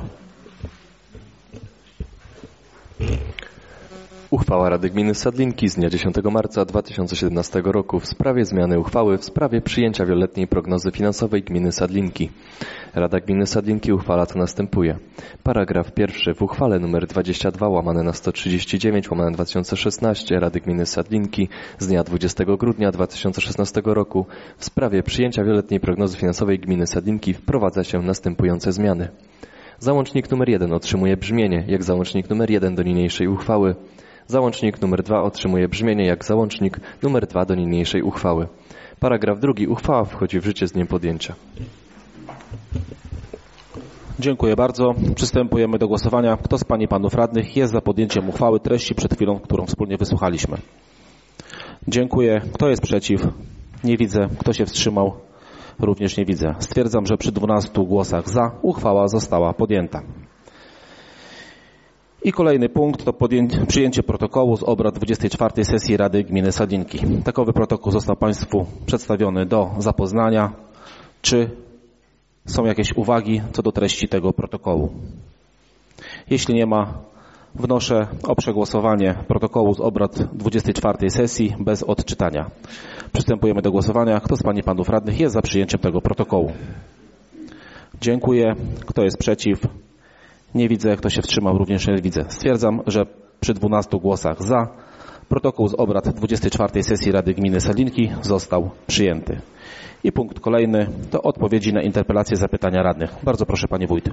Uchwała Rady Gminy Sadlinki z dnia dziesiątego marca dwa tysiące siedemnastego roku w sprawie zmiany uchwały w sprawie przyjęcia wieloletniej prognozy finansowej gminy Sadlinki. Rada Gminy Sadlinki uchwala co następuje. Paragraf pierwszy. W uchwale nr dwadzieścia dwa łamane na sto trzydzieści dziewięć łamane dwa tysiące szesnaście Rady Gminy Sadlinki z dnia dwudziestego grudnia dwa tysiące szesnastego roku w sprawie przyjęcia wieloletniej prognozy finansowej gminy Sadlinki wprowadza się następujące zmiany. Załącznik nr jeden otrzymuje brzmienie jak załącznik nr jeden do niniejszej uchwały. Załącznik nr dwa otrzymuje brzmienie jak załącznik nr dwa do niniejszej uchwały. Paragraf drugi. Uchwała wchodzi w życie z dniem podjęcia. Dziękuję bardzo. Przystępujemy do głosowania. Kto z pań i panów radnych jest za podjęciem uchwały treści przed chwilą, którą wspólnie wysłuchaliśmy? Dziękuję. Kto jest przeciw? Nie widzę. Kto się wstrzymał? Również nie widzę. Stwierdzam, że przy dwunastu głosach za uchwała została podjęta. I kolejny punkt to przyjęcie protokołu z obrad dwudziestej czwartej sesji Rady Gminy Sadlinki. Takowy protokół został Państwu przedstawiony do zapoznania. Czy są jakieś uwagi co do treści tego protokołu? Jeśli nie ma, wnoszę o przegłosowanie protokołu z obrad dwudziestej czwartej sesji bez odczytania. Przystępujemy do głosowania. Kto z pań i panów radnych jest za przyjęciem tego protokołu? Dziękuję. Kto jest przeciw? Nie widzę. Kto się wstrzymał? Również nie widzę. Stwierdzam, że przy dwunastu głosach za protokół z obrad dwudziestej czwartej sesji Rady Gminy Sadlinki został przyjęty. I punkt kolejny to odpowiedzi na interpelacje, zapytania radnych. Bardzo proszę, panie wójt.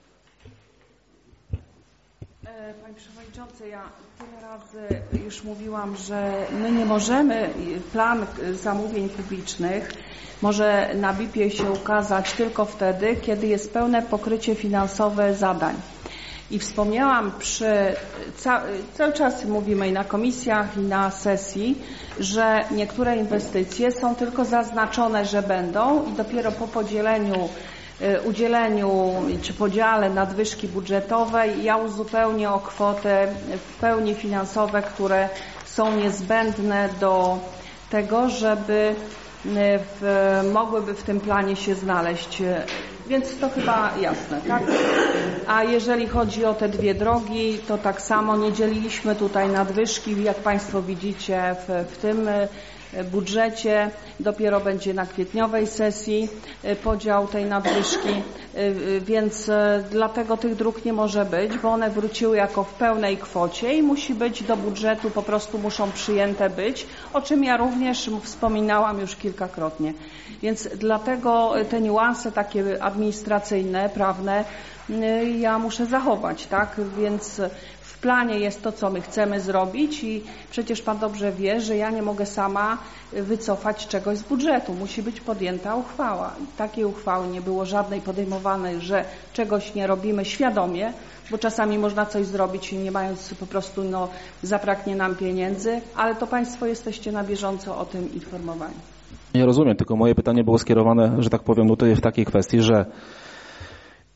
Panie przewodniczący, ja tyle razy już mówiłam, że my nie możemy, plan zamówień publicznych może na B I P-ie się ukazać tylko wtedy, kiedy jest pełne pokrycie finansowe zadań. I wspomniałam przy, ca, cały czas mówimy i na komisjach, i na sesji, że niektóre inwestycje są tylko zaznaczone, że będą i dopiero po podzieleniu, udzieleniu czy podziale nadwyżki budżetowej ja uzupełnię o kwotę w pełni finansowe, które są niezbędne do tego, żeby w, mogłyby w tym planie się znaleźć. Więc to chyba jasne, tak? A jeżeli chodzi o te dwie drogi, to tak samo nie dzieliliśmy tutaj nadwyżki, jak Państwo widzicie w, w tym budżecie. Dopiero będzie na kwietniowej sesji podział tej nadwyżki, więc dlatego tych dróg nie może być, bo one wróciły jako w pełnej kwocie i musi być do budżetu, po prostu muszą przyjęte być, o czym ja również wspominałam już kilkakrotnie. Więc dlatego te niuanse takie administracyjne, prawne ja muszę zachować, tak? Więc w planie jest to, co my chcemy zrobić i przecież Pan dobrze wie, że ja nie mogę sama wycofać czegoś z budżetu. Musi być podjęta uchwała. Takiej uchwały nie było żadnej podejmowanej, że czegoś nie robimy świadomie, bo czasami można coś zrobić nie mając po prostu, no, zabraknie nam pieniędzy, ale to Państwo jesteście na bieżąco o tym informowani. Ja rozumiem, tylko moje pytanie było skierowane, że tak powiem, tutaj w takiej kwestii, że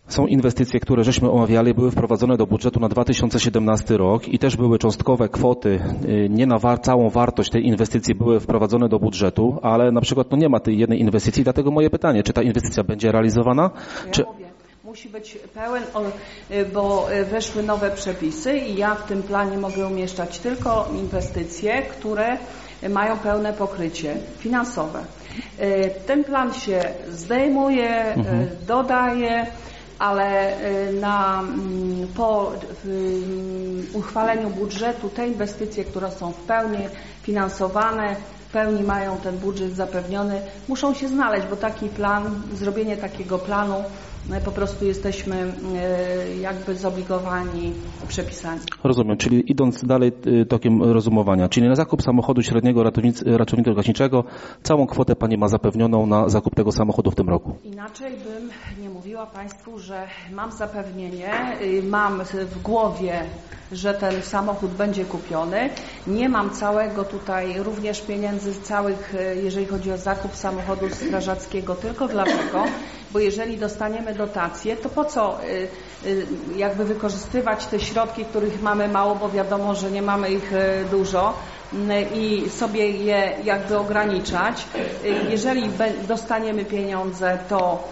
Są inwestycje, które żeśmy omawiali, były wprowadzone do budżetu na dwa tysiące siedemnasty rok i też były cząstkowe kwoty, nie na war- całą wartość tej inwestycji były wprowadzone do budżetu, ale na przykład no nie ma tej jednej inwestycji, dlatego moje pytanie, czy ta inwestycja będzie realizowana? Ja Czy... mówię, musi być pełen, bo weszły nowe przepisy i ja w tym planie mogę umieszczać tylko inwestycje, które mają pełne pokrycie finansowe. Ten plan się zdejmuje, mhm. dodaje, ale na, po uchwaleniu budżetu te inwestycje, które są w pełni finansowane, w pełni mają ten budżet zapewniony, muszą się znaleźć, bo taki plan, zrobienie takiego planu po prostu jesteśmy jakby zobligowani przepisami. Rozumiem, czyli idąc dalej tokiem rozumowania, czyli na zakup samochodu średniego ratowniczo-gaśniczego całą kwotę Pani ma zapewnioną na zakup tego samochodu w tym roku. Inaczej bym nie mówiła Państwu, że mam zapewnienie, mam w głowie, że ten samochód będzie kupiony. Nie mam całego tutaj również pieniędzy całych, jeżeli chodzi o zakup samochodu strażackiego, tylko dlatego, bo jeżeli dostaniemy dotację, to po co jakby wykorzystywać te środki, których mamy mało, bo wiadomo, że nie mamy ich dużo i sobie je jakby ograniczać. Jeżeli dostaniemy pieniądze, to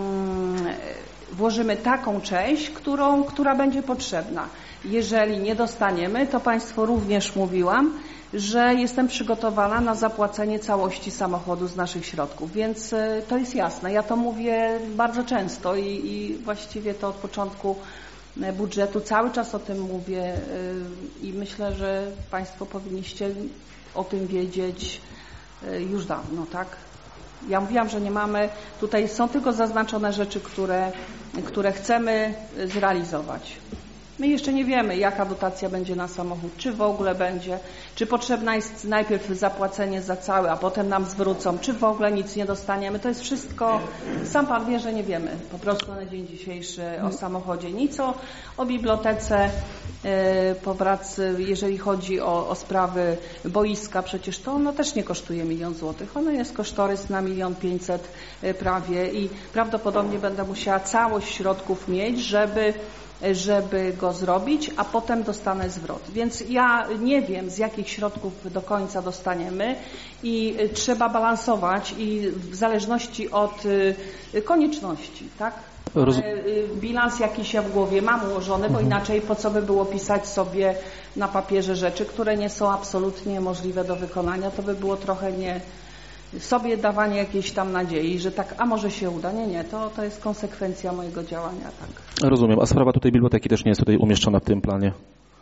włożymy taką część, którą, która będzie potrzebna. Jeżeli nie dostaniemy, to Państwu również mówiłam, że jestem przygotowana na zapłacenie całości samochodu z naszych środków, więc to jest jasne. Ja to mówię bardzo często i, i właściwie to od początku budżetu cały czas o tym mówię i myślę, że Państwo powinniście o tym wiedzieć już dawno, tak? Ja mówiłam, że nie mamy, tutaj są tylko zaznaczone rzeczy, które, które chcemy zrealizować. My jeszcze nie wiemy, jaka dotacja będzie na samochód, czy w ogóle będzie, czy potrzebna jest najpierw zapłacenie za cały, a potem nam zwrócą, czy w ogóle nic nie dostaniemy. To jest wszystko, sam Pan wie, że nie wiemy po prostu na dzień dzisiejszy o samochodzie. Nic o, o bibliotece, yy, po pracy, jeżeli chodzi o, o sprawy boiska, przecież to ono też nie kosztuje milion złotych. Ono jest kosztorys na milion pięćset prawie i prawdopodobnie będę musiała całość środków mieć, żeby żeby go zrobić, a potem dostanę zwrot. Więc ja nie wiem, z jakich środków do końca dostaniemy i trzeba balansować i w zależności od konieczności, tak? Roz... Bilans jakiś ja w głowie mam ułożony, bo inaczej po co by było pisać sobie na papierze rzeczy, które nie są absolutnie możliwe do wykonania, to by było trochę nie sobie dawanie jakiejś tam nadziei, że tak, a może się uda. Nie, nie, to, to jest konsekwencja mojego działania. Tak. Rozumiem, a sprawa tutaj biblioteki też nie jest tutaj umieszczona w tym planie?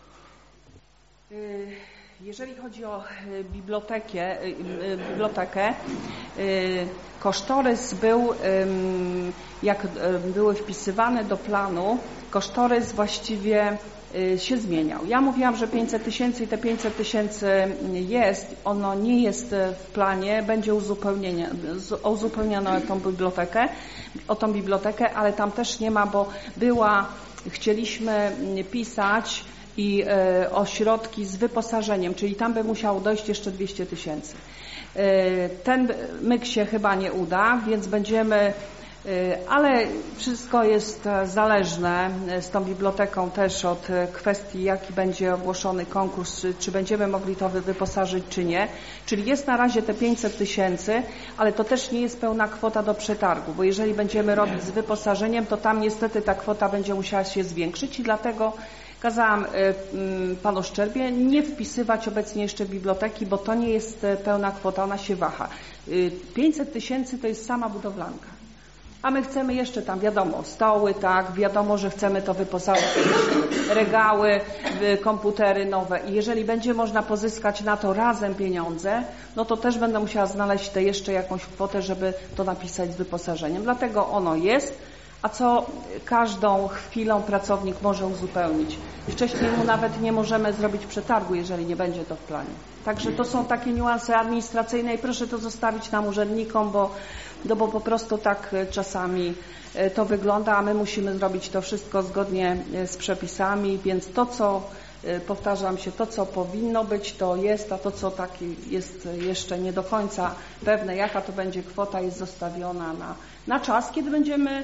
Jeżeli chodzi o bibliotekę, bibliotekę kosztorys był, jak były wpisywane do planu, kosztorys właściwie się zmieniał. Ja mówiłam, że pięćset tysięcy i te pięćset tysięcy jest, ono nie jest w planie, będzie uzupełnienie, uzupełnione o tą bibliotekę, o tą bibliotekę, ale tam też nie ma, bo była, chcieliśmy pisać i e, o środki z wyposażeniem, czyli tam by musiało dojść jeszcze dwieście tysięcy. E, ten myk się chyba nie uda, więc będziemy ale wszystko jest zależne z tą biblioteką też od kwestii, jaki będzie ogłoszony konkurs, czy, czy będziemy mogli to wyposażyć, czy nie. Czyli jest na razie te pięćset tysięcy, ale to też nie jest pełna kwota do przetargu, bo jeżeli będziemy robić z wyposażeniem, to tam niestety ta kwota będzie musiała się zwiększyć i dlatego kazałam panu Szczerbie nie wpisywać obecnie jeszcze biblioteki, bo to nie jest pełna kwota, ona się waha. pięćset tysięcy to jest sama budowlanka. A my chcemy jeszcze tam, wiadomo, stoły, tak, wiadomo, że chcemy to wyposażyć, regały, komputery nowe i jeżeli będzie można pozyskać na to razem pieniądze, no to też będę musiała znaleźć tę jeszcze jakąś kwotę, żeby to napisać z wyposażeniem. Dlatego ono jest, a co każdą chwilą pracownik może uzupełnić. Wcześniej mu nawet nie możemy zrobić przetargu, jeżeli nie będzie to w planie. Także to są takie niuanse administracyjne i proszę to zostawić nam urzędnikom, bo, no bo po prostu tak czasami to wygląda, a my musimy zrobić to wszystko zgodnie z przepisami, więc to, co, powtarzam się, to, co powinno być, to jest, a to, co tak jest jeszcze nie do końca pewne, jaka to będzie kwota, jest zostawiona na, na czas, kiedy będziemy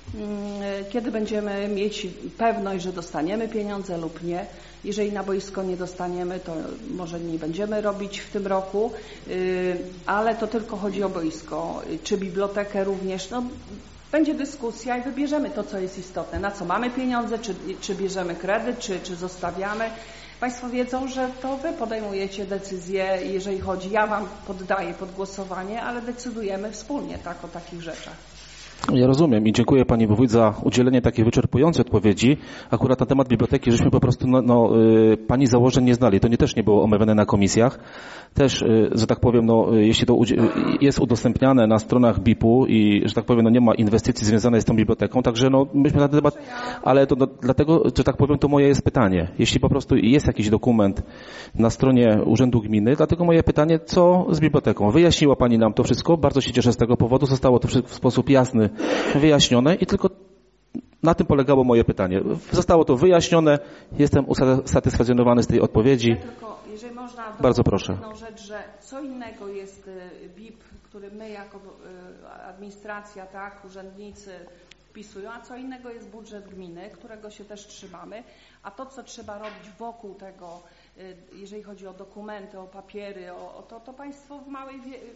kiedy będziemy mieć pewność, że dostaniemy pieniądze lub nie. Jeżeli na boisko nie dostaniemy, to może nie będziemy robić w tym roku, ale to tylko chodzi o boisko. Czy bibliotekę również, no będzie dyskusja i wybierzemy to, co jest istotne, na co mamy pieniądze, czy, czy bierzemy kredyt, czy, czy zostawiamy. Państwo wiedzą, że to Wy podejmujecie decyzje, jeżeli chodzi, ja Wam poddaję pod głosowanie, ale decydujemy wspólnie tak o takich rzeczach. Ja rozumiem i dziękuję Pani Wójt za udzielenie takiej wyczerpującej odpowiedzi. Akurat na temat biblioteki żeśmy po prostu no, no, Pani założeń nie znali. To nie też nie było omawiane na komisjach. Też, że tak powiem, no, jeśli to jest udostępniane na stronach B I P-u i, że tak powiem, no, nie ma inwestycji związanej z tą biblioteką, także no, myśmy na ten temat, ale to no, dlatego, że tak powiem, to moje jest pytanie. Jeśli po prostu jest jakiś dokument na stronie Urzędu Gminy, dlatego moje pytanie, co z biblioteką? Wyjaśniła Pani nam to wszystko, bardzo się cieszę z tego powodu, zostało to w sposób jasny wyjaśnione i tylko na tym polegało moje pytanie. Zostało to wyjaśnione, jestem usatysfakcjonowany z tej odpowiedzi. Ja tylko, jeżeli można, bardzo proszę. Jedną rzecz, że co innego jest B I P, który my jako administracja, tak, urzędnicy wpisują, a co innego jest budżet gminy, którego się też trzymamy, a to, co trzeba robić wokół tego, jeżeli chodzi o dokumenty, o papiery, o, o to, to Państwo w małej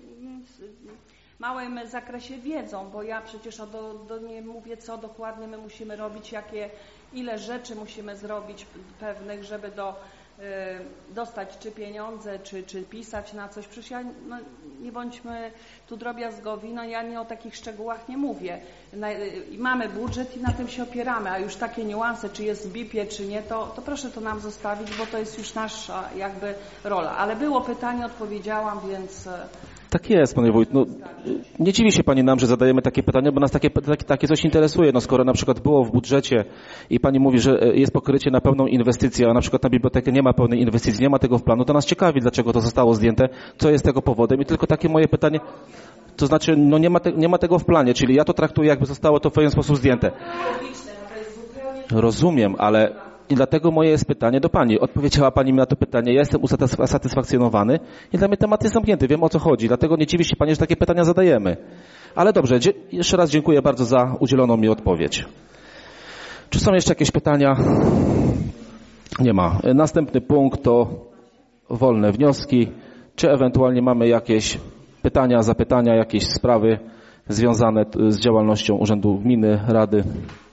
małym zakresie wiedzą, bo ja przecież o do, do nie mówię, co dokładnie my musimy robić, jakie, ile rzeczy musimy zrobić pewnych, żeby do, y, dostać czy pieniądze, czy, czy pisać na coś. Przecież ja, no, nie bądźmy tu drobiazgowi, no ja nie o takich szczegółach nie mówię. Na, y, mamy budżet i na tym się opieramy, a już takie niuanse, czy jest w B I P-ie, czy nie, to, to proszę to nam zostawić, bo to jest już nasza jakby rola. Ale było pytanie, odpowiedziałam, więc... Tak jest, Panie Wójt. No, nie dziwi się Pani nam, że zadajemy takie pytania, bo nas takie, takie, takie coś interesuje. No, skoro na przykład było w budżecie i Pani mówi, że jest pokrycie na pełną inwestycję, a na przykład na bibliotekę nie ma pełnej inwestycji, nie ma tego w planu, to nas ciekawi, dlaczego to zostało zdjęte, co jest tego powodem. I tylko takie moje pytanie, to znaczy, no nie ma, te, nie ma tego w planie, czyli ja to traktuję, jakby zostało to w pewien sposób zdjęte. Rozumiem, ale... I dlatego moje jest pytanie do Pani. Odpowiedziała Pani mi na to pytanie, ja jestem usatysfakcjonowany i dla mnie temat jest zamknięty, wiem o co chodzi, dlatego nie dziwi się Pani, że takie pytania zadajemy. Ale dobrze, jeszcze raz dziękuję bardzo za udzieloną mi odpowiedź. Czy są jeszcze jakieś pytania? Nie ma. Następny punkt to wolne wnioski. Czy ewentualnie mamy jakieś pytania, zapytania, jakieś sprawy związane z działalnością Urzędu Gminy, Rady?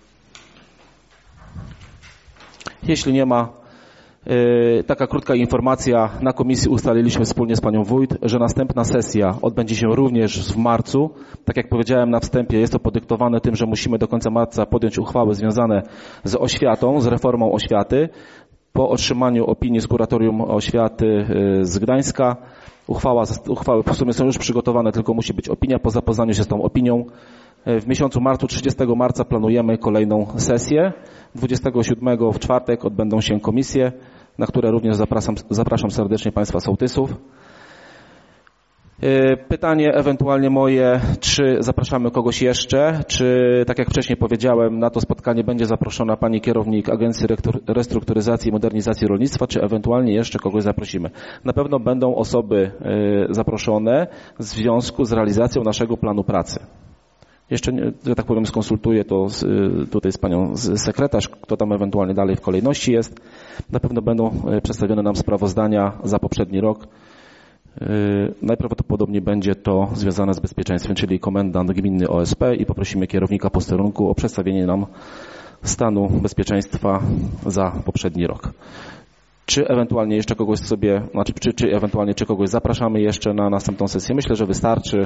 Jeśli nie ma, yy, taka krótka informacja. Na komisji ustaliliśmy wspólnie z Panią Wójt, że następna sesja odbędzie się również w marcu. Tak jak powiedziałem na wstępie, jest to podyktowane tym, że musimy do końca marca podjąć uchwały związane z oświatą, z reformą oświaty. Po otrzymaniu opinii z Kuratorium Oświaty yy, z Gdańska, uchwała, uchwały w sumie są już przygotowane, tylko musi być opinia. Po zapoznaniu się z tą opinią w miesiącu marcu, trzydziestego marca planujemy kolejną sesję. dwudziestego siódmego w czwartek odbędą się komisje, na które również zapraszam, zapraszam serdecznie Państwa sołtysów. Pytanie ewentualnie moje, czy zapraszamy kogoś jeszcze, czy tak jak wcześniej powiedziałem, na to spotkanie będzie zaproszona Pani kierownik Agencji Restrukturyzacji i Modernizacji Rolnictwa, czy ewentualnie jeszcze kogoś zaprosimy. Na pewno będą osoby zaproszone w związku z realizacją naszego planu pracy. Jeszcze, że tak powiem, skonsultuję to z, tutaj z Panią z sekretarz, kto tam ewentualnie dalej w kolejności jest. Na pewno będą przedstawione nam sprawozdania za poprzedni rok. Najprawdopodobniej będzie to związane z bezpieczeństwem, czyli komendant gminny O S P i poprosimy kierownika posterunku o przedstawienie nam stanu bezpieczeństwa za poprzedni rok. Czy ewentualnie jeszcze kogoś sobie, znaczy, czy, czy ewentualnie czy kogoś zapraszamy jeszcze na następną sesję? Myślę, że wystarczy.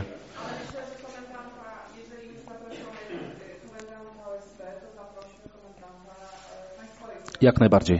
Jak najbardziej.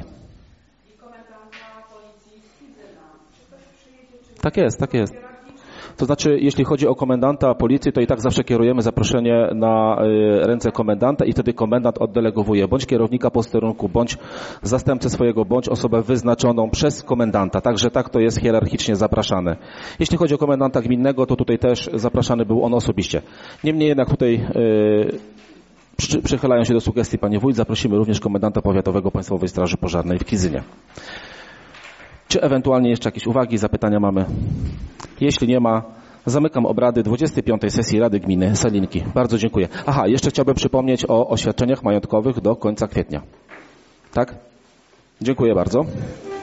Tak jest, tak jest. To znaczy, jeśli chodzi o komendanta policji, to i tak zawsze kierujemy zaproszenie na ręce komendanta i wtedy komendant oddelegowuje bądź kierownika posterunku, bądź zastępcę swojego, bądź osobę wyznaczoną przez komendanta. Także tak to jest hierarchicznie zapraszane. Jeśli chodzi o komendanta gminnego, to tutaj też zapraszany był on osobiście. Niemniej jednak tutaj yy, przychylają się do sugestii Panie Wójt, zaprosimy również komendanta powiatowego Państwowej Straży Pożarnej w Kizynie. Czy ewentualnie jeszcze jakieś uwagi, zapytania mamy? Jeśli nie ma, Zamykam obrady dwudziestej piątej sesji Rady Gminy Sadlinki. Bardzo dziękuję. Aha, jeszcze chciałbym przypomnieć o oświadczeniach majątkowych do końca kwietnia. Tak? Dziękuję bardzo.